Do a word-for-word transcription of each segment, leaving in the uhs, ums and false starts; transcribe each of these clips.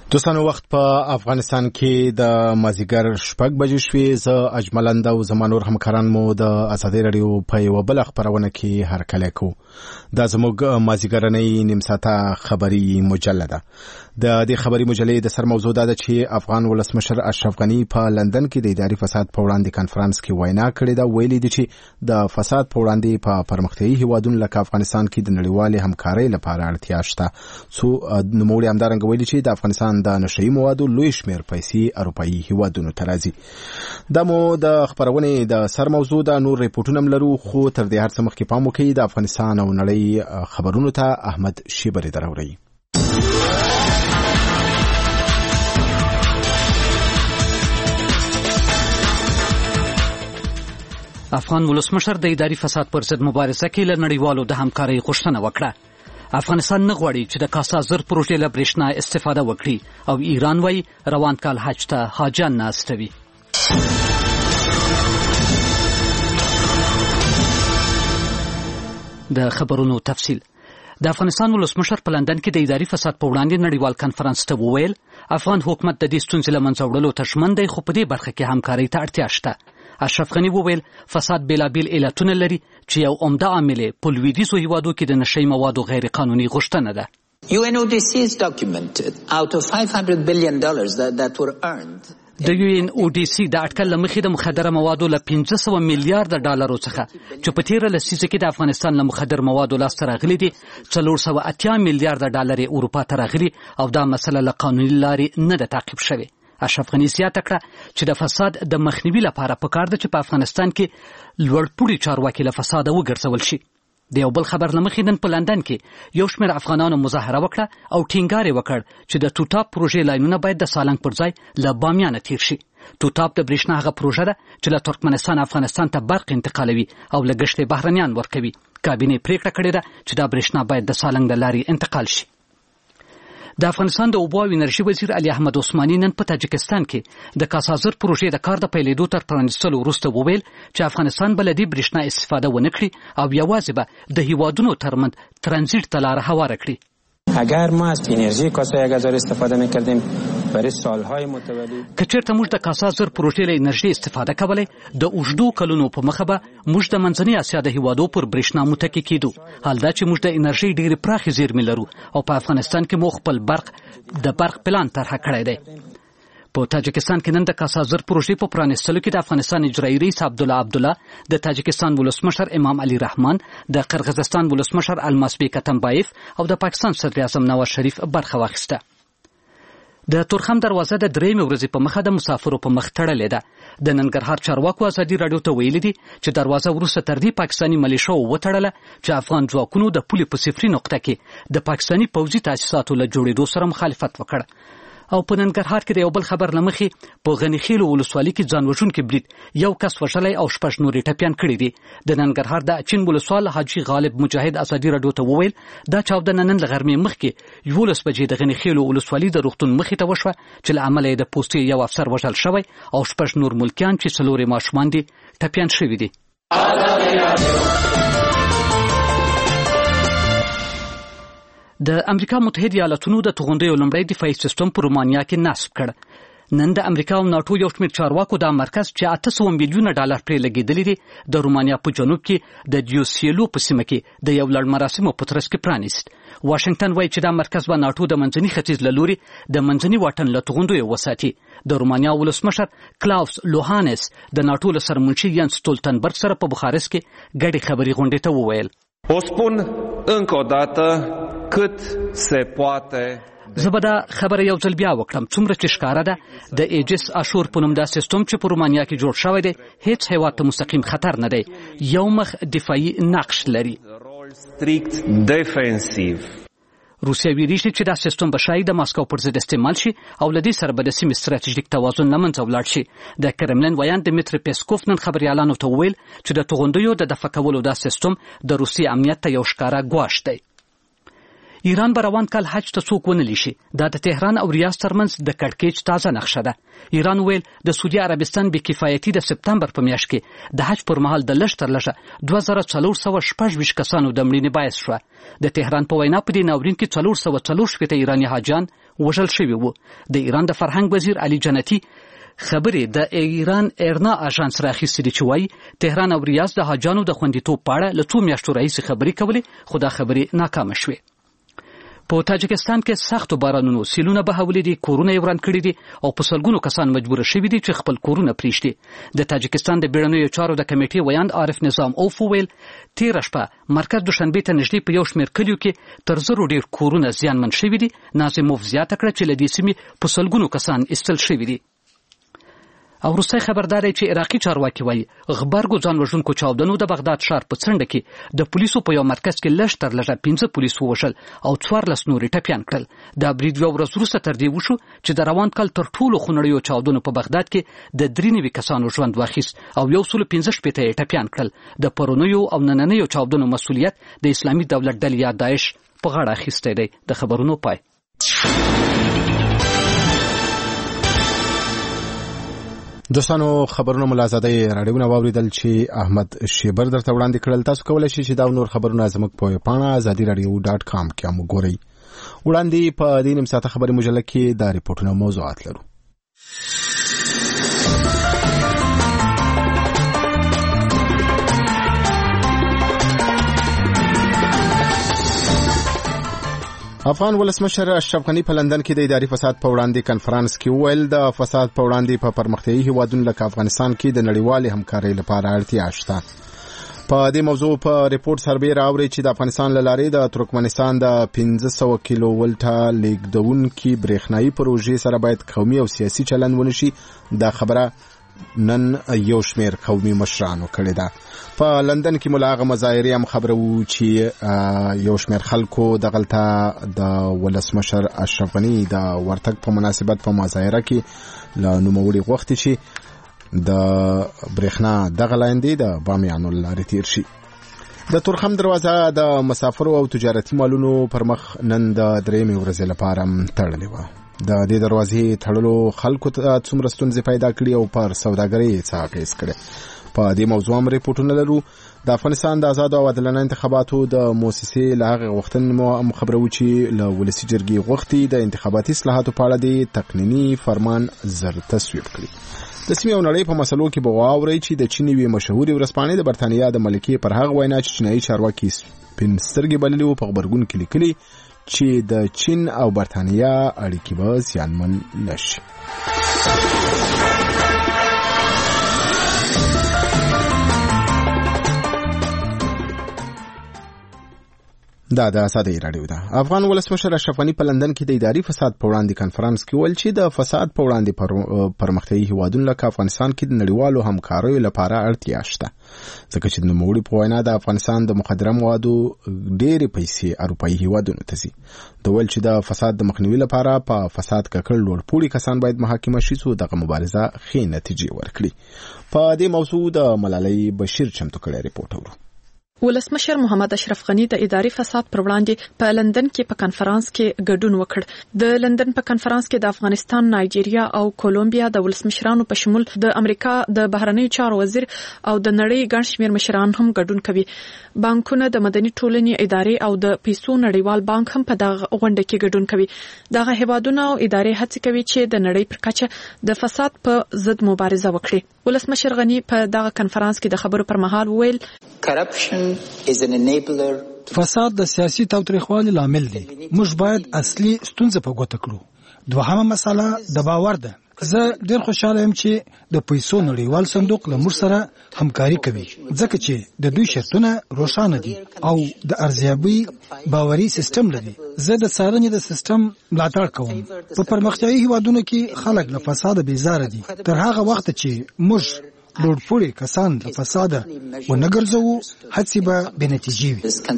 دوستانو وخت په افغانستان کې د مازیګر شپږ بجې شوې. زه اجملند او زمانور همکاران مو د ازادي رادیو په یو بل خبرونه کې هرکلی کوو. دا زموږ مازیګرنۍ نیم ساعته خبري مجله ده. د دې خبري مجلې د سر موضوع ده چې افغان ولسمشر اشرف غنی په لندن کې د اداري فساد په وړاندې کانفرنس کې وینا کړې ده. ویلي دي چې د فساد په وړاندې په پرمختیايي هیوادونو لکه افغانستان کې د نړیوالې همکارۍ لپاره اړتیا شته. څو نوموړي همدارنګه ویلي چې د افغانستان د نشئی موادو لوی شمیر پیسې اروپایي هیوادونو ته راځي. دا مو د خبرونې د سر موضوع ده. نور ریپورټونه لرو خو تر دې هر څه مخکې پام وکړئ د افغانستان او نړۍ خبرونو ته احمد شیبری دراوړي. افغان ولسمشر د اداري فساد پر ضد مبارزه کې له نړیوالو د همکارۍ غوښتنه وکړه. افغانستان نه غواړي چې د کاسا زر پروژې له برېښنا استفاده وکړي او ایران وايي روان کال حج ته حاجیان نه استوي. د خبرونو تفصیل. د افغانستان ولسمشر په لندن کې د اداري فساد په وړاندې نړیوال کانفرنس ته وویل افغان حکومت د دې ستونزې له منځه وړلو ته ژمن دی خو په دې برخه کې همکارۍ ته اړتیا شته. اشرف غنی وویل فساد بیلابیل علتونه لري چې یو عمده عامل په لویدیځو هیوادو کې د نشئی موادو غیر قانوني غوښتنه ده. U N O D C has documented out of five hundred billion dollars that, that were earned. د یو ان او ډي سي د اټکل لمخې د مخدره موادو له پنځه سوه میلیارډ ډالرو څخه چې په تیره لسیزه کې د افغانستان له مخدر موادو لاسته راغلي دي څلور سوه اتیا میلیارډ ډالر اروپا ته راغلي او دا مسله له قانوني لارې نه ده تعقیب شوې. اشرف غنی زیاته کړه چې د فساد د مخنیوي لپاره پکار ده چې په افغانستان کې لوړپوړي چارواکي له فساده وګرځول شي. د یو بل خبر لمخې نن په لندن کې یو شمېر افغانانو مظاهره وکړه او ټینګار یې وکړ چې د ټوټاپ پروژې لاینونه باید د سالنګ پر ځای له بامیانه تیر شي. ټوټاپ د برېښنا هغه پروژه ده چې له ترکمنستان افغانستان ته برق انتقالوي او له ګشتې بهرنیان ورکوي. کابینې پریکړه کړې ده چې دا برېښنا باید د سالنګ د لارې انتقال شي. د افغانستان د اوبو او انرژي وزیر علي احمد عثماني نن په تاجکستان کې د کاسازر پروژې د کار د پیلېدو تر پرانیستلو وروسته وویل چې افغانستان به له دې برېښنا استفاده ونه کړي او یوازې به د هیوادونو ترمنځ ترانزیت ته لاره هواره کړي. اگر ما از انرژی کاسای گازر استفاده میکردیم برای سالهای متوالی که چېرته موږ د کاسازر پروژې له انرژي استفاده کولای د اوږدو کلونو په مخه به موږ د منځنۍ اسیا د هیوادو پر برېښنا متکي کېدو. حال دا چې موږ د انرژي ډېرې پراخې زیرمې لرو او په افغانستان کې مو خپل برق د برق پلان طرحه کړی دی. په تاجکستان کې نن د کاسازر پروژې په پرانیستلو کې د افغانستان اجرایي رئیس عبدالله عبدالله، د تاجکستان ولسمشر امام علي رحمان، د قرغیزستان ولسمشر الماسبیک اتمبایف او د پاکستان صدر اعظم نواز شریف برخه واخیسته. د تورخم دروازه د درېیمې ورځې په مخه د مسافرو په مخ تړلې ده. د ننګرهار چارواکو ازادي راډیو ته ویلي دي چې دروازه وروسته تر دې پاکستاني ملیشو وتړله چې افغان ځواکونو د پولې په صفري نقطه کې د پاکستاني پوځي تاسیساتو له جوړېدو سره مخالفت وکړ. او په ننګرهار کې د یو بل خبر لمخې په غنیخیلو ولسوالۍ کې ځان وژونکي برید یو کس وژلی او شپږ نورې ټپیان کړي دي. د ننګرهار د اچین ولسوال حاجي غالب مجاهد ازادي راډیو ته وویل دا چاودنه نن له غرمې مخکې یولس بجې د غنیخیلو ولسوالۍ د روغتون مخې ته وشوه چې له امله یې د پوستې یو افسر وژل شوی او شپږ نور ملکیان چې څلور یې ماشومان دي ټپیان شوي دي. د امریکا متحده ایالاتونو د توغندیو لومړی دفاعي سیستم په رومانیا کې نصب کړ. نن د امریکا او ناټو یو شمېر چارواکو دا مرکز چې اته سوه میلیونه ډالر پرې لګېدلي دي د رومانیا په جنوب کې د ډیوسیلو په سیمه کې د یو لړ مراسمو په ترڅ کې پرانیست. واشنگټن وایي چې دا مرکز به ناټو د منځني ختیځ له لوري د منځني واټن له توغندیو وساتي. د رومانیا ولسمشر کلاوس لوهانس د ناټو له سرمنشي ینس ستولتنبرګ سره په بخارست کې ګډې خبري غونډې ته وویل O spun încă o dată cât se poate. زه به دا خبره یو ځل بیا وکړم څومره چې ښکاره ده د ایجس اشور په نوم دا سیستم چې په رومانیا کې جوړ شوی دی هیڅ هیواد ته مستقیم خطر نه دی. یو مخ دفاعي نقش لري. strict defensiv. روسیه ویلي چې دا سیستم به شاید د ماسکو پر ضد استعمال شي او له دې سره به د سیمې ستراتیژیک توازن له منځه ولاړ شي. د کرملین ویان دمیتری پیسکوف نن خبریالانو ته وویل چې د توغندیو د دفع کولو دا سیستم د روسیې امنیت ته یو ښکاره ګواښ دی. ایران به روان کال حج ته څوک ونه لیشي. دا د تهران او ریاض ترمنځ د کړکېچ تازه نقشه ده. ایران ویل د سعودي عربستان بې کفایتي د سپتمبر په میاشت کې د حج پر مهال د لږ تر لږه دوه زره څلور سوه شپږ ویشت کسانو د مړینې باعث شوه. د تهران په وینا په دې ناورین کې څلور سوه څلور شپېته ایراني حاجیان وژل شوي وو. د ایران د فرهنګ وزیر علي جنتی خبرې د ایران ایرنا اژانس راخیستې دي چې وایي تهران او ریاض د حاجانو د خوندیتوب په اړه له څو میاشتو راهیسې خبرې کولې، خو دا خبرې ناکامه شوې. په تاجکستان کې سختو بارانونو سیلونه بهولې دي، کورونه یې وران کړي دي او په سلګونو کسان مجبور شوي دي چې خپل کورونه پریږدي. د تاجکستان د بیړنیو چارو د کمیټې ویاند عارف نظام اوف وویل تېره شپه مرکز دوشنبې ته نږدې په یو شمېر کلیو کې تر زرو ډېر کورونه زیانمن شوي دي. ناظموف زیاته کړه چې له دې سیمې په سلګونو کسان ایستل شوي دي. او وروستی خبردار دی چې عراقي چارواکي وایي غبرګو ځان وژونکو چاودنو د بغداد ښار په څنډه کې د پولیسو په یو مرکز کې لږ تر لږه پنځه پولیس ووژل او څوارلس نورې ټپیان کړل. دا برید یوه ورځ وروسته تر دې وشو چې د روان کال تر ټولو خونړیو چاودنو په بغداد کې د درې نوي کسانو ژوند واخیست او یو سلو پنځه شپېته یې ټپیان کړل. د پرونیو او نننیو چاودنو مسؤلیت د اسلامي دولت ډلې یا داعش په غاړه اخیستی دی. د خبرونو پای. دوستانو خبرونه ملازده راډیوونه واوریدل چې احمد شیبر درته وړاندې کړل. تاسو کولی شئ چې دا نور خبرونه زموږ په پاڼه ازادي راډیو ډاټ کام کې هم وګورئ. وړاندې په دې نیم ساعته خبري مجله کې دا ریپورټونه موضوعات لرو. افغان ولسمشر اشرف غنی په لندن کې د اداري فساد په وړاندې کنفرانس کې وویل د فساد په وړاندې په پرمختیایي هیوادونو لکه افغانستان کې د نړیوالې همکارۍ لپاره اړتیا شته. په دې موضوع په ریپورت سربېره اوري چې د افغانستان له لارې د ترکمنستان د پنځه سوه کیلو ولټه لیږدونکي برېښنایي پروژې سره باید قومي او سیاسي چلند ونشي. دا خبره نن یو شمېر قومي مشرانو کړې ده. په لندن کې ملاغه مظاهرې هم خبره وو چې یو شمېر خلکو دغلته د ولسمشر اشرف غنی د ورتګ په مناسبت په مظاهره کې له نوموړي غوښتي چې د برېښنا دغه لاندې د بامیانو لارې تیر شي. د تورخم دروازه د مسافرو او تجارتي مالونو پر مخ نن د درېیمې ورځې لپاره تړلې وه. د دې دروازې تړلو خلکو ته څومره ستونزې پیدا کړي او پر سوداګرۍ یې څه اغېز کړی. په دې موضوع هم ریپورټونه لرو. د افغانستان د آزادو او عادلانه انتخاباتو د موسسې له هغې غوښتنې هم خبرو چې له ولسي جرګې غوښتي د انتخاباتي اصلاحاتو په اړه د تقنیني فرمان زر تصویب کړي. د سیمې او نړۍ په مسلو کې به واورئ چې د چین یوې مشهورې ورځپاڼې د برتانیا د ملکې پر هغه وینا چې چینایي چارواکي سپین سترګې بللي وو په غبرګون کې لیکلي چې د چین او برتانیا اړیکې به زیانمن نشي. دا د ازادي راډیو ده. افغان ولسمشر اشرف غنی په لندن کې د اداري فساد په وړاندې کنفرانس کې ویل چې د فساد په وړاندې پر پرمختیایي هیوادونو لکه افغانستان کې د نړیوالو همکاریو لپاره اړتیا شته، ځکه چې د نوموړي په وینا د افغانستان د مخدره موادو ډېرې پیسې اروپایي هیوادونو ته ځي. د ویل چې د فساد د مخنیوي لپاره په فساد ککړ لوړپوړي کسان باید محاکمه شي څو دغه مبارزه ښې نتیجې ورکړي. په دې موضوع د ملالۍ بشیر چمتو کړی ریپورټ ورو. ولسمشر محمد اشرف غنی د اداري فساد پر وړاندې په لندن کې په کنفرانس کې ګډون وکړ. د لندن په کنفرانس کې د افغانستان، نایجیریا او کولومبیا د ولسمشرانو په شمول د امریکا د بهرنیو چارو وزیر او د نړۍ ګڼ شمېر مشران هم ګډون کوي. بانکونه، د مدني ټولنې ادارې او د پیسو نړیوال بانک هم په دغه غونډه کې ګډون کوي. دغه هیوادونه او ادارې هڅه کوي چې د نړۍ پر کچه د فساد په ضد مبارزه وکړي. ولسمشر غنی په دغه کنفرانس کې د خبرو پر مهال وویل corruption is an enabler. فساد د سیاسي تاوتریخوالي لامل دی. موږ باید اصلي ستونزه په ګوته کړو. دوهمه مسله د باور ده. زه ډېر خوشاله یم چې د پیسو نړیوال صندوق له موږ سره همکاري کوي، ځکه چې د دوی شرطونه روښانه دي او د ارزیابي باوري سیستم لري. زه د څارنې د سیستم ملاتړ کوم. په پرمختیایي هیوادونو کې خلک له فساده بیزاره دي. تر هغه وخت چې موږ لوړپوړي کسان د فساده ونه ګرځوو، هڅې به بې نتیجې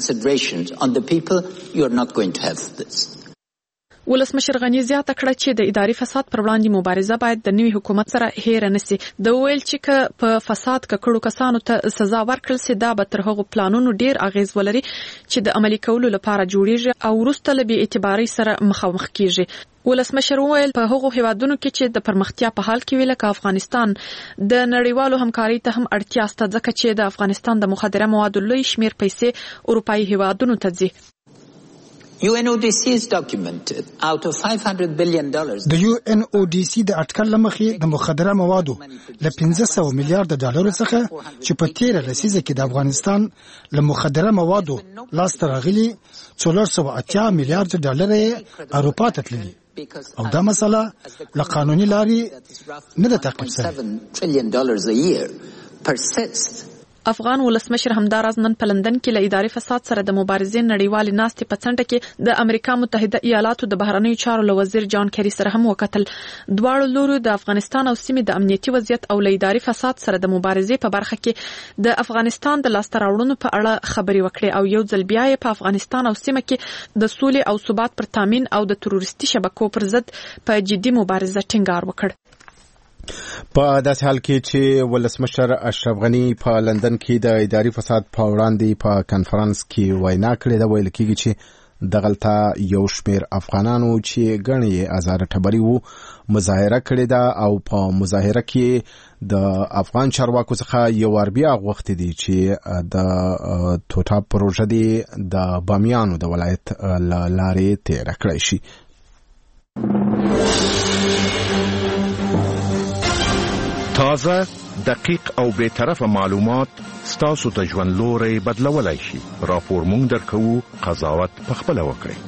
وي. ولسمشر غنی زیاته کړه چې د اداري فساد پر وړاندې مبارزه باید د نوي حکومت سره هېره نشي. د ویل چې که په فساد ککړو کسانو ته سزا ورکړل سي، دا به تر هغو پلانونو ډیر اغیز ولري چې د عملي کولو لپاره جوړیږي او وروسته له بې اعتبارۍ سره مخامخ کیږي. ولسمشر وویل په هغو هیوادونو کې چې د پرمختیا په حال کې وي لکه افغانستان، د نړیوالو همکارۍ ته هم اړتیا شته، ځکه چې د افغانستان د مخدره موادو لوی شمیر پیسې اروپایي هیوادونو ته ځي. U N O D C's document out of five hundred billion dollars د یو ان او ډي سي د اټکل لمخې د مخدره موادو ل پنځه سوه میلیارډ ډالر څخه چې په تیره لسیزه کې د افغانستان ل مخدره موادو لاس ته راغلي څلور سوه اتیا میلیارډ ډالر یې اروپا ته تللي او دا مسله له قانوني لارې نه ده تعقیب شوې. افغان ولسمشر همداراز نن په لندن کې له اداري فساد سره د مبارزې نړیوالې ناستې په څنډه کې د امریکا متحده ایالاتو د بهرنیو چارو له وزیر جان کیری سره هم وکتل. دواړو لورو د افغانستان او سیمې د امنیتي وضعیت او له اداري فساد سره د مبارزې په برخه کې د افغانستان د لاسته راوړنو په اړه خبرې وکړې او یو ځل بیا یې په افغانستان او سیمه کې د سولې او ثبات پر تامین او د تروریستي شبکو پر ضد په جدي مبارزه ټینګار وکړ. په داسې حال کې چې ولسمشر اشرف غنی په لندن کې د اداري فساد په وړاندې په کانفرنس کې وینا کړې ده. ویل کېږي چې دغلته یو شمیر افغانانو چې ګڼې ازاره ټبري وو مظاهره کړې ده او په مظاهره کې د افغان چارواکو څخه یو ور بیا غوښتي دي چې د توټا پروژه دی د بامیانو د ولایت لارې تیره کړی شي. تازه، دقیق او بی‌طرفه معلومات ستاسو ته ژوند لوري بدلولای شي. راپور مونږ درکوو، قضاوت پخپله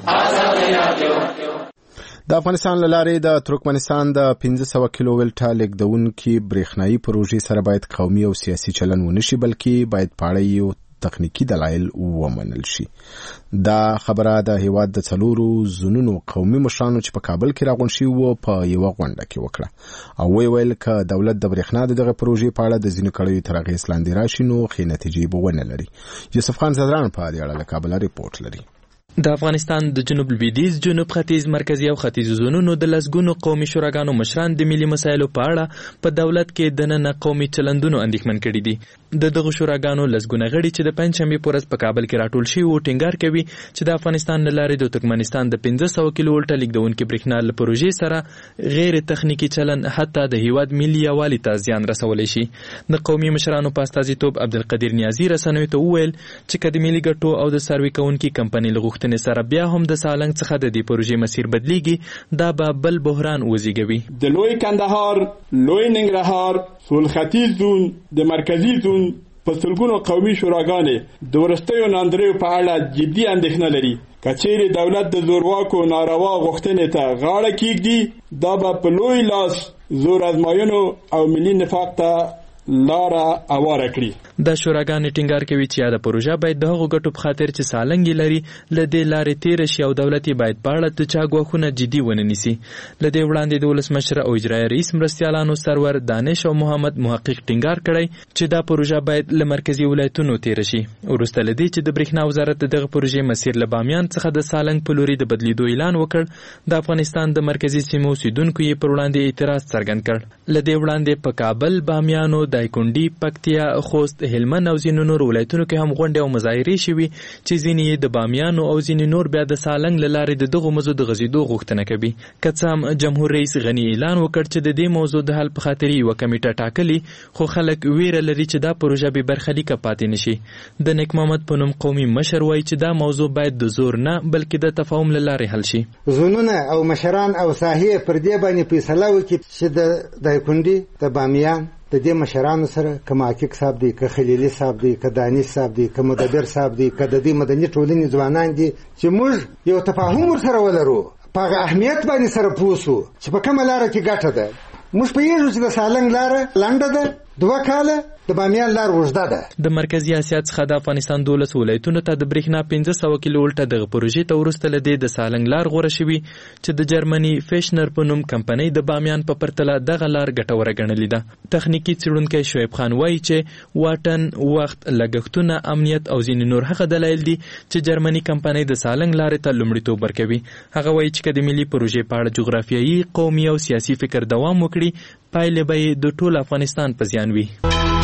وکړئ. د افغانستان له لارې د ترکمنستان د پنځه سوه کیلو ولټه لیږدونکي برېښنایي پروژې سره باید قومي او سیاسي چلن ونه شي، بلکې باید په اړه یو تخنیکی دلایل ومنل شي. دا خبره د هیواد د څلورو زونونو قومي مشرانو چې په کابل کې راغونډ شوي وو په یوه غونډه کې وکړه او ویې ویل که دولت د برېښنا د دغه پروژې په اړه د ځینو کړیو تر اغېز لاندې راشي نو ښې نتیجې به ونه لري. یوسف خان زدران په دې اړه له کابله ریپورټ لري. د افغانستان د جنوب لویدیځ، جنوب ختیځ، مرکزي او ختیځ زونونو د لسګونو قومي شوراګانو مشران د ملي مسایلو په اړه په دولت کې دننه قومي چلندونو اندېښمن کړي دي. د دغه شوراګانو لسګونه غړي چې د پنځشنبې په ورځ په کابل کې راټول شوي وو ټینګار کوي چې د افغانستان له لارې د ترکمنستان د پنځه سوه کیلو ولټه لیږدونکي برېښنا له پروژې سره غیر تخنیکي چلن حتی د هیواد ملي یووالي ته زیان رسولی شي. د قومي مشرانو په استازیتوب عبدالقدیر نیازي رسنیو ته وویل چې که د ملي ګټو او د سروې کوونکي کمپنۍ له غوښتنې سره بیا هم د سالنګ څخه د دې پروژې مسیر بدلیږي، دا به بل بحران وزېږوي. د لوی کندهار، لوی ننګرهار، سولختیځ زون، د مرکزي زون په سلګونو قومي شوراګانې د وروستیو ناندریو په اړه جدي اندېښنه لري. که چیرې دولت د زورواکو ناروا غوښتنې ته غاړه کېږدي، دا به په لوی لاس زور ازمایونو او ملي نفاق ته لاره اواره کړي. دا شوراګانې ټینګار کوي چې یاده پروژه باید د هغو ګټو په خاطر چې سالنګ یې لري له دې لارې تېره شي او دولت یې باید په اړه د چا ګواښونه جدي ونه نیسي. له دې وړاندې د ولسمشر او اجرایي رئیس مرستیالانو سرور دانش او محمد محقق ټینګار کړی چې دا پروژه باید له مرکزي ولایتونو تېره شي. وروسته له دې چې د برېښنا وزارت د دغه پروژې مسیر له بامیان څخه د سالنګ په لوري د بدلیدو اعلان وکړ، د افغانستان د مرکزي سیمو اوسیدونکو یې پر وړاندې اعتراض څرګند کړ. له دې وړاندې په کابل، بامیانو، دایکنډي، پکتیا، خوست، هلمند او ځینو نور ولایتونو کې هم غونډې او مظاهرې شوي چې ځینې یې د بامیانو او ځینې نور بیا د سالنګ له لارې د دغو مزو د غځېدو غوښتنه کوي. که څه هم جمهور رئیس غني اعلان وکړ چې د دې موضوع د حل په خاطر یوه کمیټه ټاکلي، خو خلک ویره لري چې دا پروژه بې برخلیکه پاتې نشي. د نیک محمد په نوم قومي مشر وایي چې دا موضوع باید د زور نه بلکې د تفاهم له لارې حل شي. زونونه او مشران او ساحې پر دې باندې فیصله وکړي چې د دایکنډي، د بامیان د دې مشرانو سره که محقق صاحب دی، که خلیلي صاحب دی، که دانش صاحب دی، که مدبر صاحب دی، که د دې مدني ټولنې ځوانان دي چې موږ یو تفاهم ورسره ولرو، په هغه اهمیت باندې سره پوه سو چې په کومه لاره کې ګټه ده. موږ پوهېږو چې د سالنګ لاره لنډه ده، دوه کاله، د بامیان لار اوږده ده. د مرکزي اسیا څخه د افغانستان دولس ولایتونو ته د برېښنا پنځه سوه کیلو ولټه دغه پروژې ته وروسته له دې د سالنګ لار غوره شوي چې د جرمني فیشنر په نوم کمپنۍ د بامیان په پرتله دغه لار ګټوره ګڼلې ده. تخنیکي څېړونکی شعیب خان وایي چې واټن، وخت، لګښتونه، امنیت او ځینې نور هغه دلایل دي چې جرمني کمپنۍ د سالنګ لارې ته لومړیتوب ورکوي. هغه وایي چې که د ملي پروژې په اړه جغرافیایي، قومي او سیاسي فکر دوام وکړي، پایلې به یې د ټول افغانستان په زیان وي.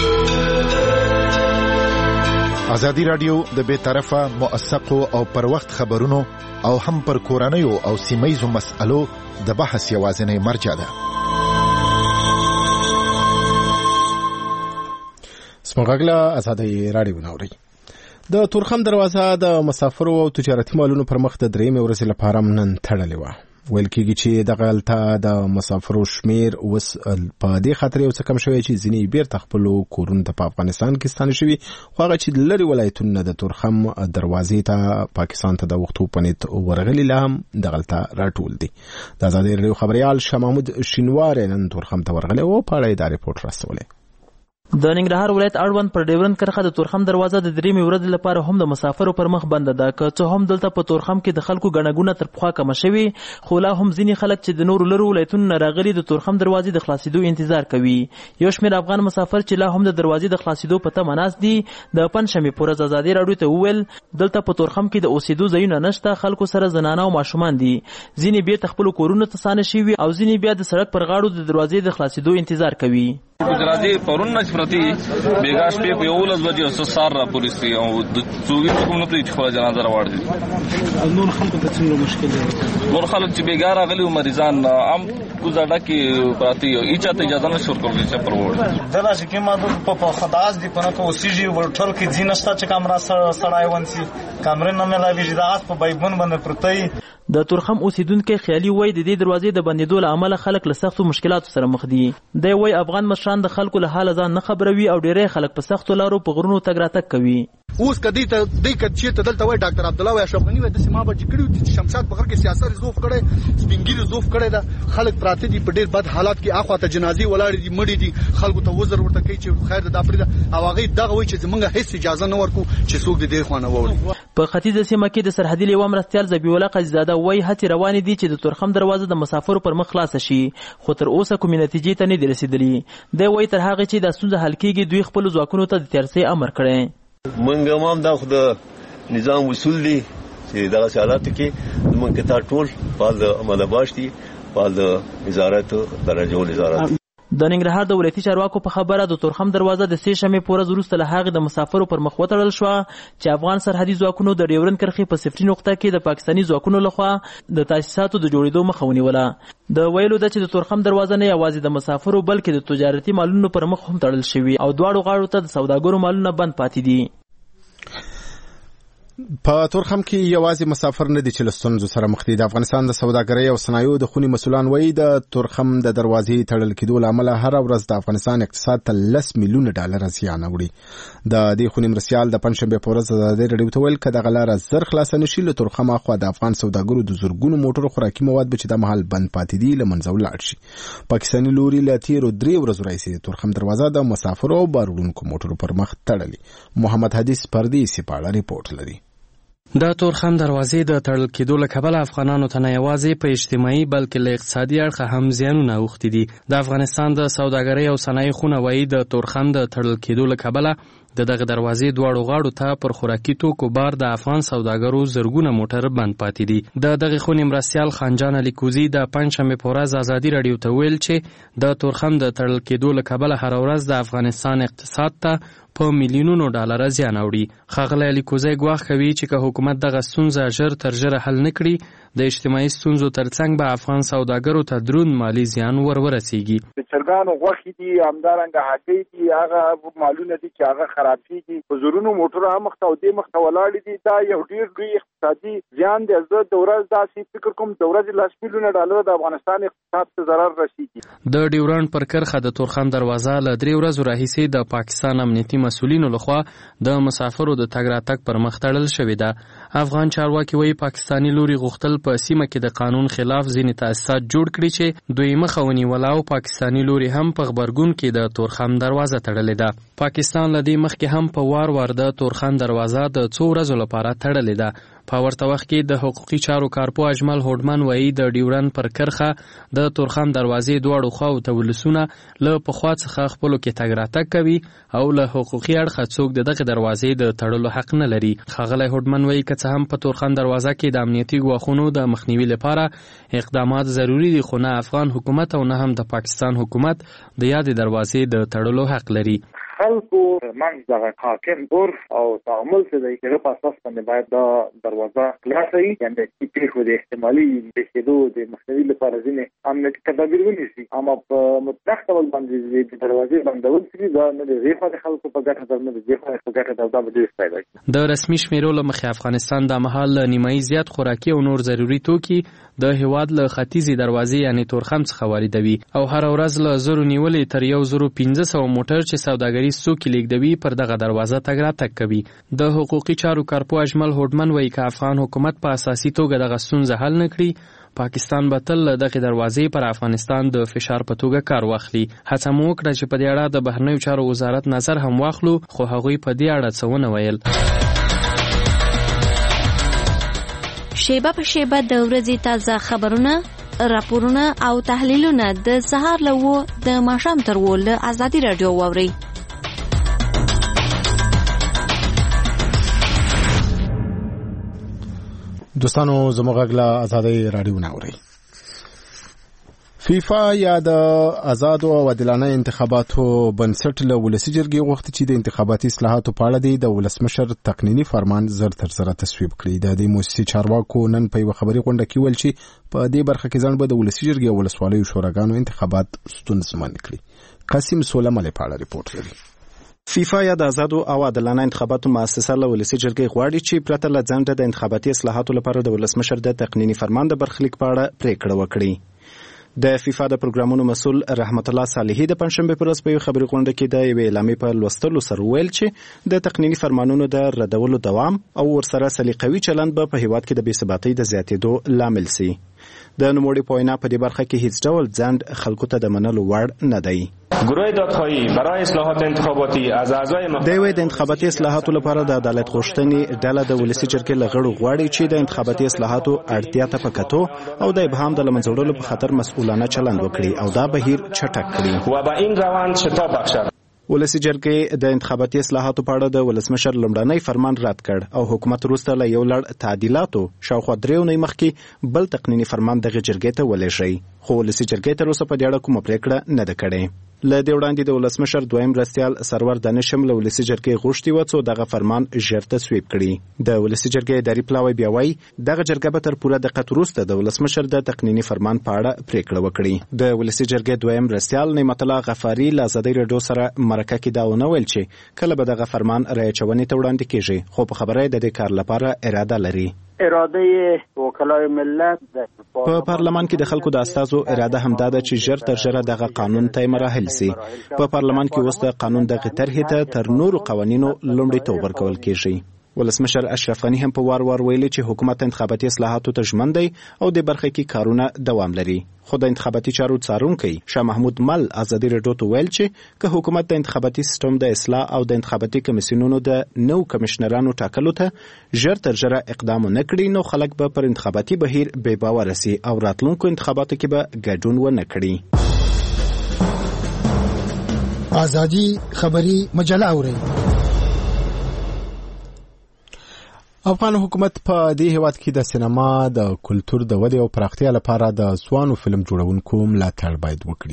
ازادي راډیو د بې طرفه، موثقو او پر وخت خبرونو او هم پر کورنیو او سیمه‌یزو مسألو د بحث یوازینی مرجع ده. سمغلا ازادي راډیو نوري. د تورخم دروازه د مسافرو او تجارتي مالونو پر مخ د درېمې ورځې لپاره نن تړلې وه. ویل کېږي چې دغه هلته د مسافرو شمیر اوس په دې خاطر یو څه کم شوی چې ځینې بیرته خپلو کورونو ته په افغانستان کې ستانه شوي، خو هغه چې لرې ولایتونه د تورخم دروازې ته پاکستان ته د وختو په نیت ورغلي لا هم دغلته راټول دي. د ازادي راډیو خبریال شاه محمود شینواری نن تورخم ته ورغلی و، په اړه یې دا رپورټ راستولی. د ننګرهار ولایت اړوند پر ډیورند کرښه د تورخم دروازه د درېمې ورځې لپاره هم د مسافرو پر مخ بنده ده. که څه هم دلته په تورخم کې د خلکو ګڼه ګوڼه تر پخوا کمه شوې، خو لا هم ځینې خلک چې د نورو لرو ولایتونو نه راغلي د تورخم دروازې د خلاصېدو انتظار کوي. یو شمېر افغان مسافر چې لا هم د دروازې د خلاصېدو په تمه ناست دي د پنجشنبې په ورځ ازادي راډیو ته وویل دلته په تورخم کې د اوسېدو ځایونه نشته، خلکو سره زنانه او ماشومان دي. ځینې بیرته خپلو کورونو ته ستانه شوي او ځینې بیا د سړک پر غاړو د دروازې د خلاصېدو انتظار کوي. ګجراتي پرون نه پرتی بیګا شپې په یولس بجې او سار را پولیسي او د څوګي کوم نه پرې خپل جنازه راوړ دي. نور خلکو ته څنګه مشکل دي؟ نور خلک چې بیګا راغلي او مریضان عام کوزاډه کې پراتی او اچا ته اجازه نه شور کولای چې پروړ دلا چې کې ما په خداز دي په نو اوسېږي ورټل کې ځینستا چې کیمرا سړای ونسي کیمرا نه ملاوي چې دا اس په بایبون باندې پرتی. د تورخم اوسیدونکو خیالي وای د دې دروازې د بندیدو له امله خلک له سختو مشکلاتو سره مخ دي. د وای افغان مشران د خلکو له حال ځان نه خبروي او ډیری خلک په سختو لارو په غرونو تګ راتګ کوي. اوس کدی ته د کچې ته دلته وای ډاکټر عبد الله وای اشرف غنی وای د سیمه بچ کړیو چې شمشاد بغیر کې سیاست زوف کړي سپینګری زوف کړي دا خلک پراته دي په ډیر بد حالات کې اخوا ته جنازي ولاړ دي مړي دي خلکو ته وزر ورته کوي چې خیر د افریقا او هغه دغه وای چې زمونږ هیڅ اجازه نه ورکو چې څوک دې خوانه ووري. په ختیځ سیمه کې د سرحدي لیوه مرستيال زبی الله قزاده وای هڅې روان دي چې د تورخم دروازه د مسافرو پر مخ خلاص شي، خو تر اوسه کومې نتیجې ته نه دي رسیدلې. د وای تر هغه چې د ستونزه حل کېږي دوی خپل ځواکونو ته د تیارسي امر کړي. منګ هم دا خو د نظام اصول دي چې دغه حالات کې موږ ته ټول فعال عمل باشتي فعال وزارت درجه وزارت. د ننګرهار د ولایتي چارواکو په خبره د تورخم دروازه د سې شنبې په ورځ وروسته له هغې د مسافرو پر مخ وتړل شوه چې افغان سرحدي ځواکونو د ډیورند کرښې په صفري نقطه کې د پاکستاني ځواکونو لخوا د تاسیساتو د جوړېدو مخه ونیوله. د ویلو ده چې د تورخم دروازه نه یوازې د مسافرو بلکې د تجارتي مالونو پر مخ هم تړل شوي او دواړو غاړو ته د سوداګرو مالونه بند پاتې دي. په تورخم کې یوازې مسافر نه دي چې له ستونزو سره مخ دي. د افغانستان د سوداګرۍ او صنایعو د خونې مسؤلان وایي د تورخم د دروازې تړل کېدو له امله هره ورځ د افغانستان اقتصاد ته لس میلیونه ډالر زیان اوړي. د دې خونې مرستیال د پنجشنبې په ورځ ازادي راډیو ته ویل که دغه لاره زر خلاصه نشي له تورخم اخوا د افغان سوداګرو د زرګونو موټرو خوراکي مواد به چې د مهال بند پاتې دي له منځه ولاړ شي. پاکستاني لوري له تیرو درې ورځو راهیسې د تورخم دروازه د مسافرو او بار وړونکو موټرو پر مخ تړلې. محمد حدیث پردیسي په اړه ریپورټ لري. د تورخم دروازې د تړل کېدو له کبله افغانانو ته نه یوازې په اجتماعي بلکې له اقتصادي اړخه هم زیانونه اوښتي دي. د افغانستان د سوداګرۍ او صنایع خونه وایي د تورخم د تړل کېدو له کبله د دغه دروازې دواړو غاړو ته پر خوراکي توکو بار د افغان سوداګرو زرګونه موټر بند پاتې دي. د دغه خونې مرستیال خانجان علي کوزي د پنجشنبې په ورځ ازادي راډیو ته ویل چې د تورخم د تړل کېدو له کبله هره ورځ د افغانستان اقتصاد ته په میلیونونو ډالر زیان اوړي. ښاغلی علي کوزی ګواښ کوي چې که حکومت دغه ستونزه ژر تر ژره حل نه کړي د اجتماعي ستونزو ترڅنګ به افغان سوداګرو ته دروند مالي زیان ور ورسیږي. د چرګانو غوښې دي همدارنګه هګۍ دي هغه مالونه دي چې هغه خرابېږي په زرونو موټرو هم مخته او دې مخته ولاړې دي. دا یو ډېر لوی اقتصادي زیان دی. زه د ورځ داسې فکر کوم د ورځې لس میلیونه ډالر د افغانستان اقتصاد ته ضرر رسیږي. د ډیورنډ پر کرښه د تورخم دروازه له درې ورځو راهیسې د پاکستان امنیتي مسؤلینو لخوا د مسافرو د تګ راتګ پر مخ تړل شوې ده. افغان چارواکي وایي پاکستاني لوري غوښتل په سیمه کې د قانون خلاف ځینې تاسیسات جوړ کړي چې دوی مخه ونیوله او پاکستاني لوري هم په غبرګون کې د تورخم دروازه تړلې ده. پاکستان له دې مخکې هم په وار وار د تورخم دروازه د څو ورځو لپاره تړلې ده. په ورته وخت کې د حقوقي چارو کارپو اجمل هوډمن وایي د ډیورنډ پر کرښه د تورخم دروازې دواړو خواو ته ولسونه له پخوا څخه خپلو کې تګ راتګ کوي او له حقوقي اړخه څوک د دغه دروازې د تړلو حق نه لري. ښاغلی هوډمن وایي که څه هم په تورخم دروازه کې د امنیتي ګواښونو د مخنیوي لپاره اقدامات ضروري دي، خو نه افغان حکومت او نه هم د پاکستان حکومت د یادې دروازې د تړلو حق لري. خلکو منځ دغه حاکم عرف او تعامل څه دی هغه په اساس باندې باید دا دروازه خلاصه وي یعنی چې پیښو د احتمالي رسیدو د مخنیوي لپاره ځینې امنیتي تدابیر ونیسي اما په مطلق ډول باندې د دروازې بندول شي دا نه د زیخوا د خلکو په ګټه ده نه د زیخوا په ګټه ده دا به ډېر فایده کوي. د رسمي شمیرو له مخې افغانستان د مهال نیمایي زیات خوراکي او نور ضروري توکي د هیواد له ختیځي دروازې یعنی تورخم څخه واردوي او هر ورځ له زرو نیولې تر یو زرو پنځه سوه موټر چې سوداګریز توکي لیږدوي پر دغه دروازه تګ راتګ کوي. د حقوقي چارو کارپو اجمل هوډمن وایي که افغان حکومت په اساسي توګه دغه ستونزه حل نه کړي پاکستان به تل دغه دروازې پر افغانستان د فشار په توګه کار واخلي. هڅه مو وکړه چې په دې اړه د بهرنیو چارو وزارت نظر هم واخلو خو هغوی په دې اړه څه ونه ویل. شیبه په شیبه د ورځې تازه خبرونه، راپورونه او تحلیلونه د سهار له وو د ماښام تر وو له ازادي راډیو واورئ. دوستانو زموږ غږ له ازادي راډیو نه اورئ. فیفا یا د آزادو او عادلانه انتخاباتو بنسټ له ولسي جرګې غوښتي چې د انتخاباتي اصلاحاتو په اړه د ولسمشر تقنینی فرمان زر تر زره تصویب کړي. د دې موسسې چارواکو نن په یوه خبري غونډه کې ویل چې په دې برخه کې ځان به د ولسي جرګې او ولسوالیو شوراګانو انتخابات ستونزمن کړي. قاسم سولمل په اړه ریپورت لري. فیفا یا د آزادو او عادلانه انتخاباتو مؤسسه له ولسي جرګې غواړي چې پرته له ځنډه د انتخاباتي اصلاحاتو لپاره د ولسمشر د تقنینی فرمان د برخلیک په اړه پریکړه وکړي. د فیفا د پروګرامونو مسؤل رحمت الله صالحي د پنځشنبه پر ورځ په یو خبري غونډه کې د یوې اعلامیې په لوستلو سره ویل چې د تقنینی فرمانونو د ردولو دوام او ورسره سلیقوي چلند به په هیواد کې د بې ثباتۍ د زیاتېدو لامل سي. د نوموړي په وینا په دې برخه کې هیڅ ډول ځنډ خلکو ته د منلو وړ نه دی. گروه دادخواهی برای اصلاحات انتخاباتی از اعضای د د انتخاباتي اصلاحاتو لپاره د عدالت غوښتنې ډله د ولسي جرګې له غړو غواړي چې د انتخاباتي اصلاحاتو اړتیا ته په کتو او د ابهام د له منځه وړلو په خاطر مسؤلانه چلند وکړي او دا بهیر چټک کړي و به این روند شتاب بخشد. ولسي جرګې د انتخاباتي اصلاحاتو په اړه د ولسمشر لومړنی فرمان رد کړ او حکومت وروسته له یو لړ تعدیلاتو شاوخوا درې اونۍ مخکې بل تقنیني فرمان دغه جرګې ته ولېږئ خو ولسي جرګې تر اوسه په دې اړه کومه پرېکړه نه ده کړې. له دې وړاندې د ولسمشر دویم مرستیال سرور دانش هم له ولسي جرګې غوښتي وه څو دغه فرمان ژر تصویب کړي. د ولسي جرګې اداري پلاوی بیا وایي دغه جرګه به تر پوره دقت وروسته د ولسمشر د تقنیني فرمان په اړه پرېکړه وکړي. د ولسي جرګې دویم مرستیال نعمت الله غفاري له ازادۍ راډیو سره مرکه کې دا ونه ویل چې کله به دغه فرمان رایچونې ته وړاندې کېږي خو په خبره د دې کار لپاره اراده لري. اراده وکلای ملت په پارلمان کې د خلکو د استازو اراده هم دا ده چې ژر تر ژره دغه قانون ته مراحل سي. په پارلمان کې اوس د قانون دغه طرحې ته تر نورو قوانینو لومړیتوب ورکول کېږي. ولسمشر اشرف غني هم په وار وار ویلي چې حکومت انتخاباتي اصلاحاتو ته ژمن دی او د برخه کې کارونه دوام لري. خو د انتخاباتي چارو څارونکی شاه محمود مل ازادي راډیو ته ویل چې که حکومت د انتخاباتي سیستم د اصلاح او د انتخاباتي کمیسیونونو د نو کمشنرانو ټاکلو ته ژر تر ژره اقدام نه کړي نو خلک به پر انتخاباتي بهیر بې باوره سي او راتلونکو انتخاباتو کې به ګډون ونه کړي. ازادي خبري مجله اوري. افغان حکومت په دې هیواد کې د سینما د کلتور د ودې او پراختیا لپاره د ځوانو فلم جوړونکو ملاتړ باید وکړي.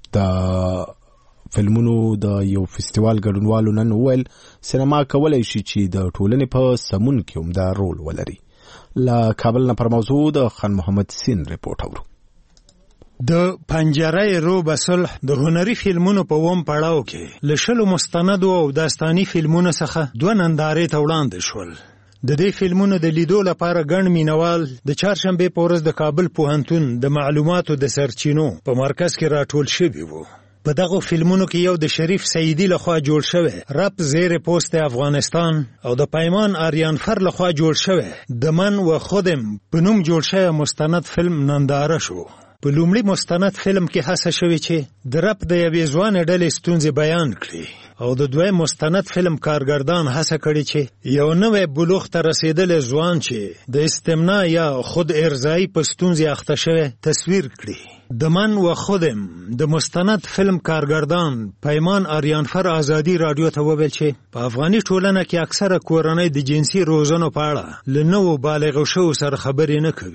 د فلمونو د یو فستیوال ګډونوالو نن وویل سینما کولی شي چې د ټولنې په سمون کې هم دا رول ولري. له کابل نه پر موضوع د خان محمد سین ریپورت اورو. د پنجره روب صلح د هنري فلمونو په ووم پړاو کې له شلو مستندو او داستاني فلمونو څخه دوه نندارې ته وړاندې شول. د دې فلمونو د لیدو لپاره ګڼ مینوال د چهارشنبې په ورځ د کابل پوهنتون د معلوماتو د سرچینو په مرکز کې راټول شوي وو. په دغه فلمونو کې یو د شریف سیدی لخوا جوړ شوی رپ زیر پوست افغانستان او د پیمان آریانفر لخوا جوړ شوی د من و خودم په نوم جوړ شوی مستند فلم ننداره شو. په لومړي مستند فلم کې هڅه شوې چې د رپ د یوې ځوانې ډلې ستونزې بیان کړي او د دویم مستند فلم کارګردان هڅه کړې چې یو نوی بلوغ ته رسېدلی ځوان چې د استمنا یا خود ارضایي په ستونزې اخته شوی تصویر کړي. د من و خودم د مستند فلم کارګردان پیمان آریانفر ازادي راډیو ته وویل چې په افغاني ټولنه کې اکثره کورنۍ د جنسي روزنو په اړه له نوو بالغو شوو سره خبرې نه کوي.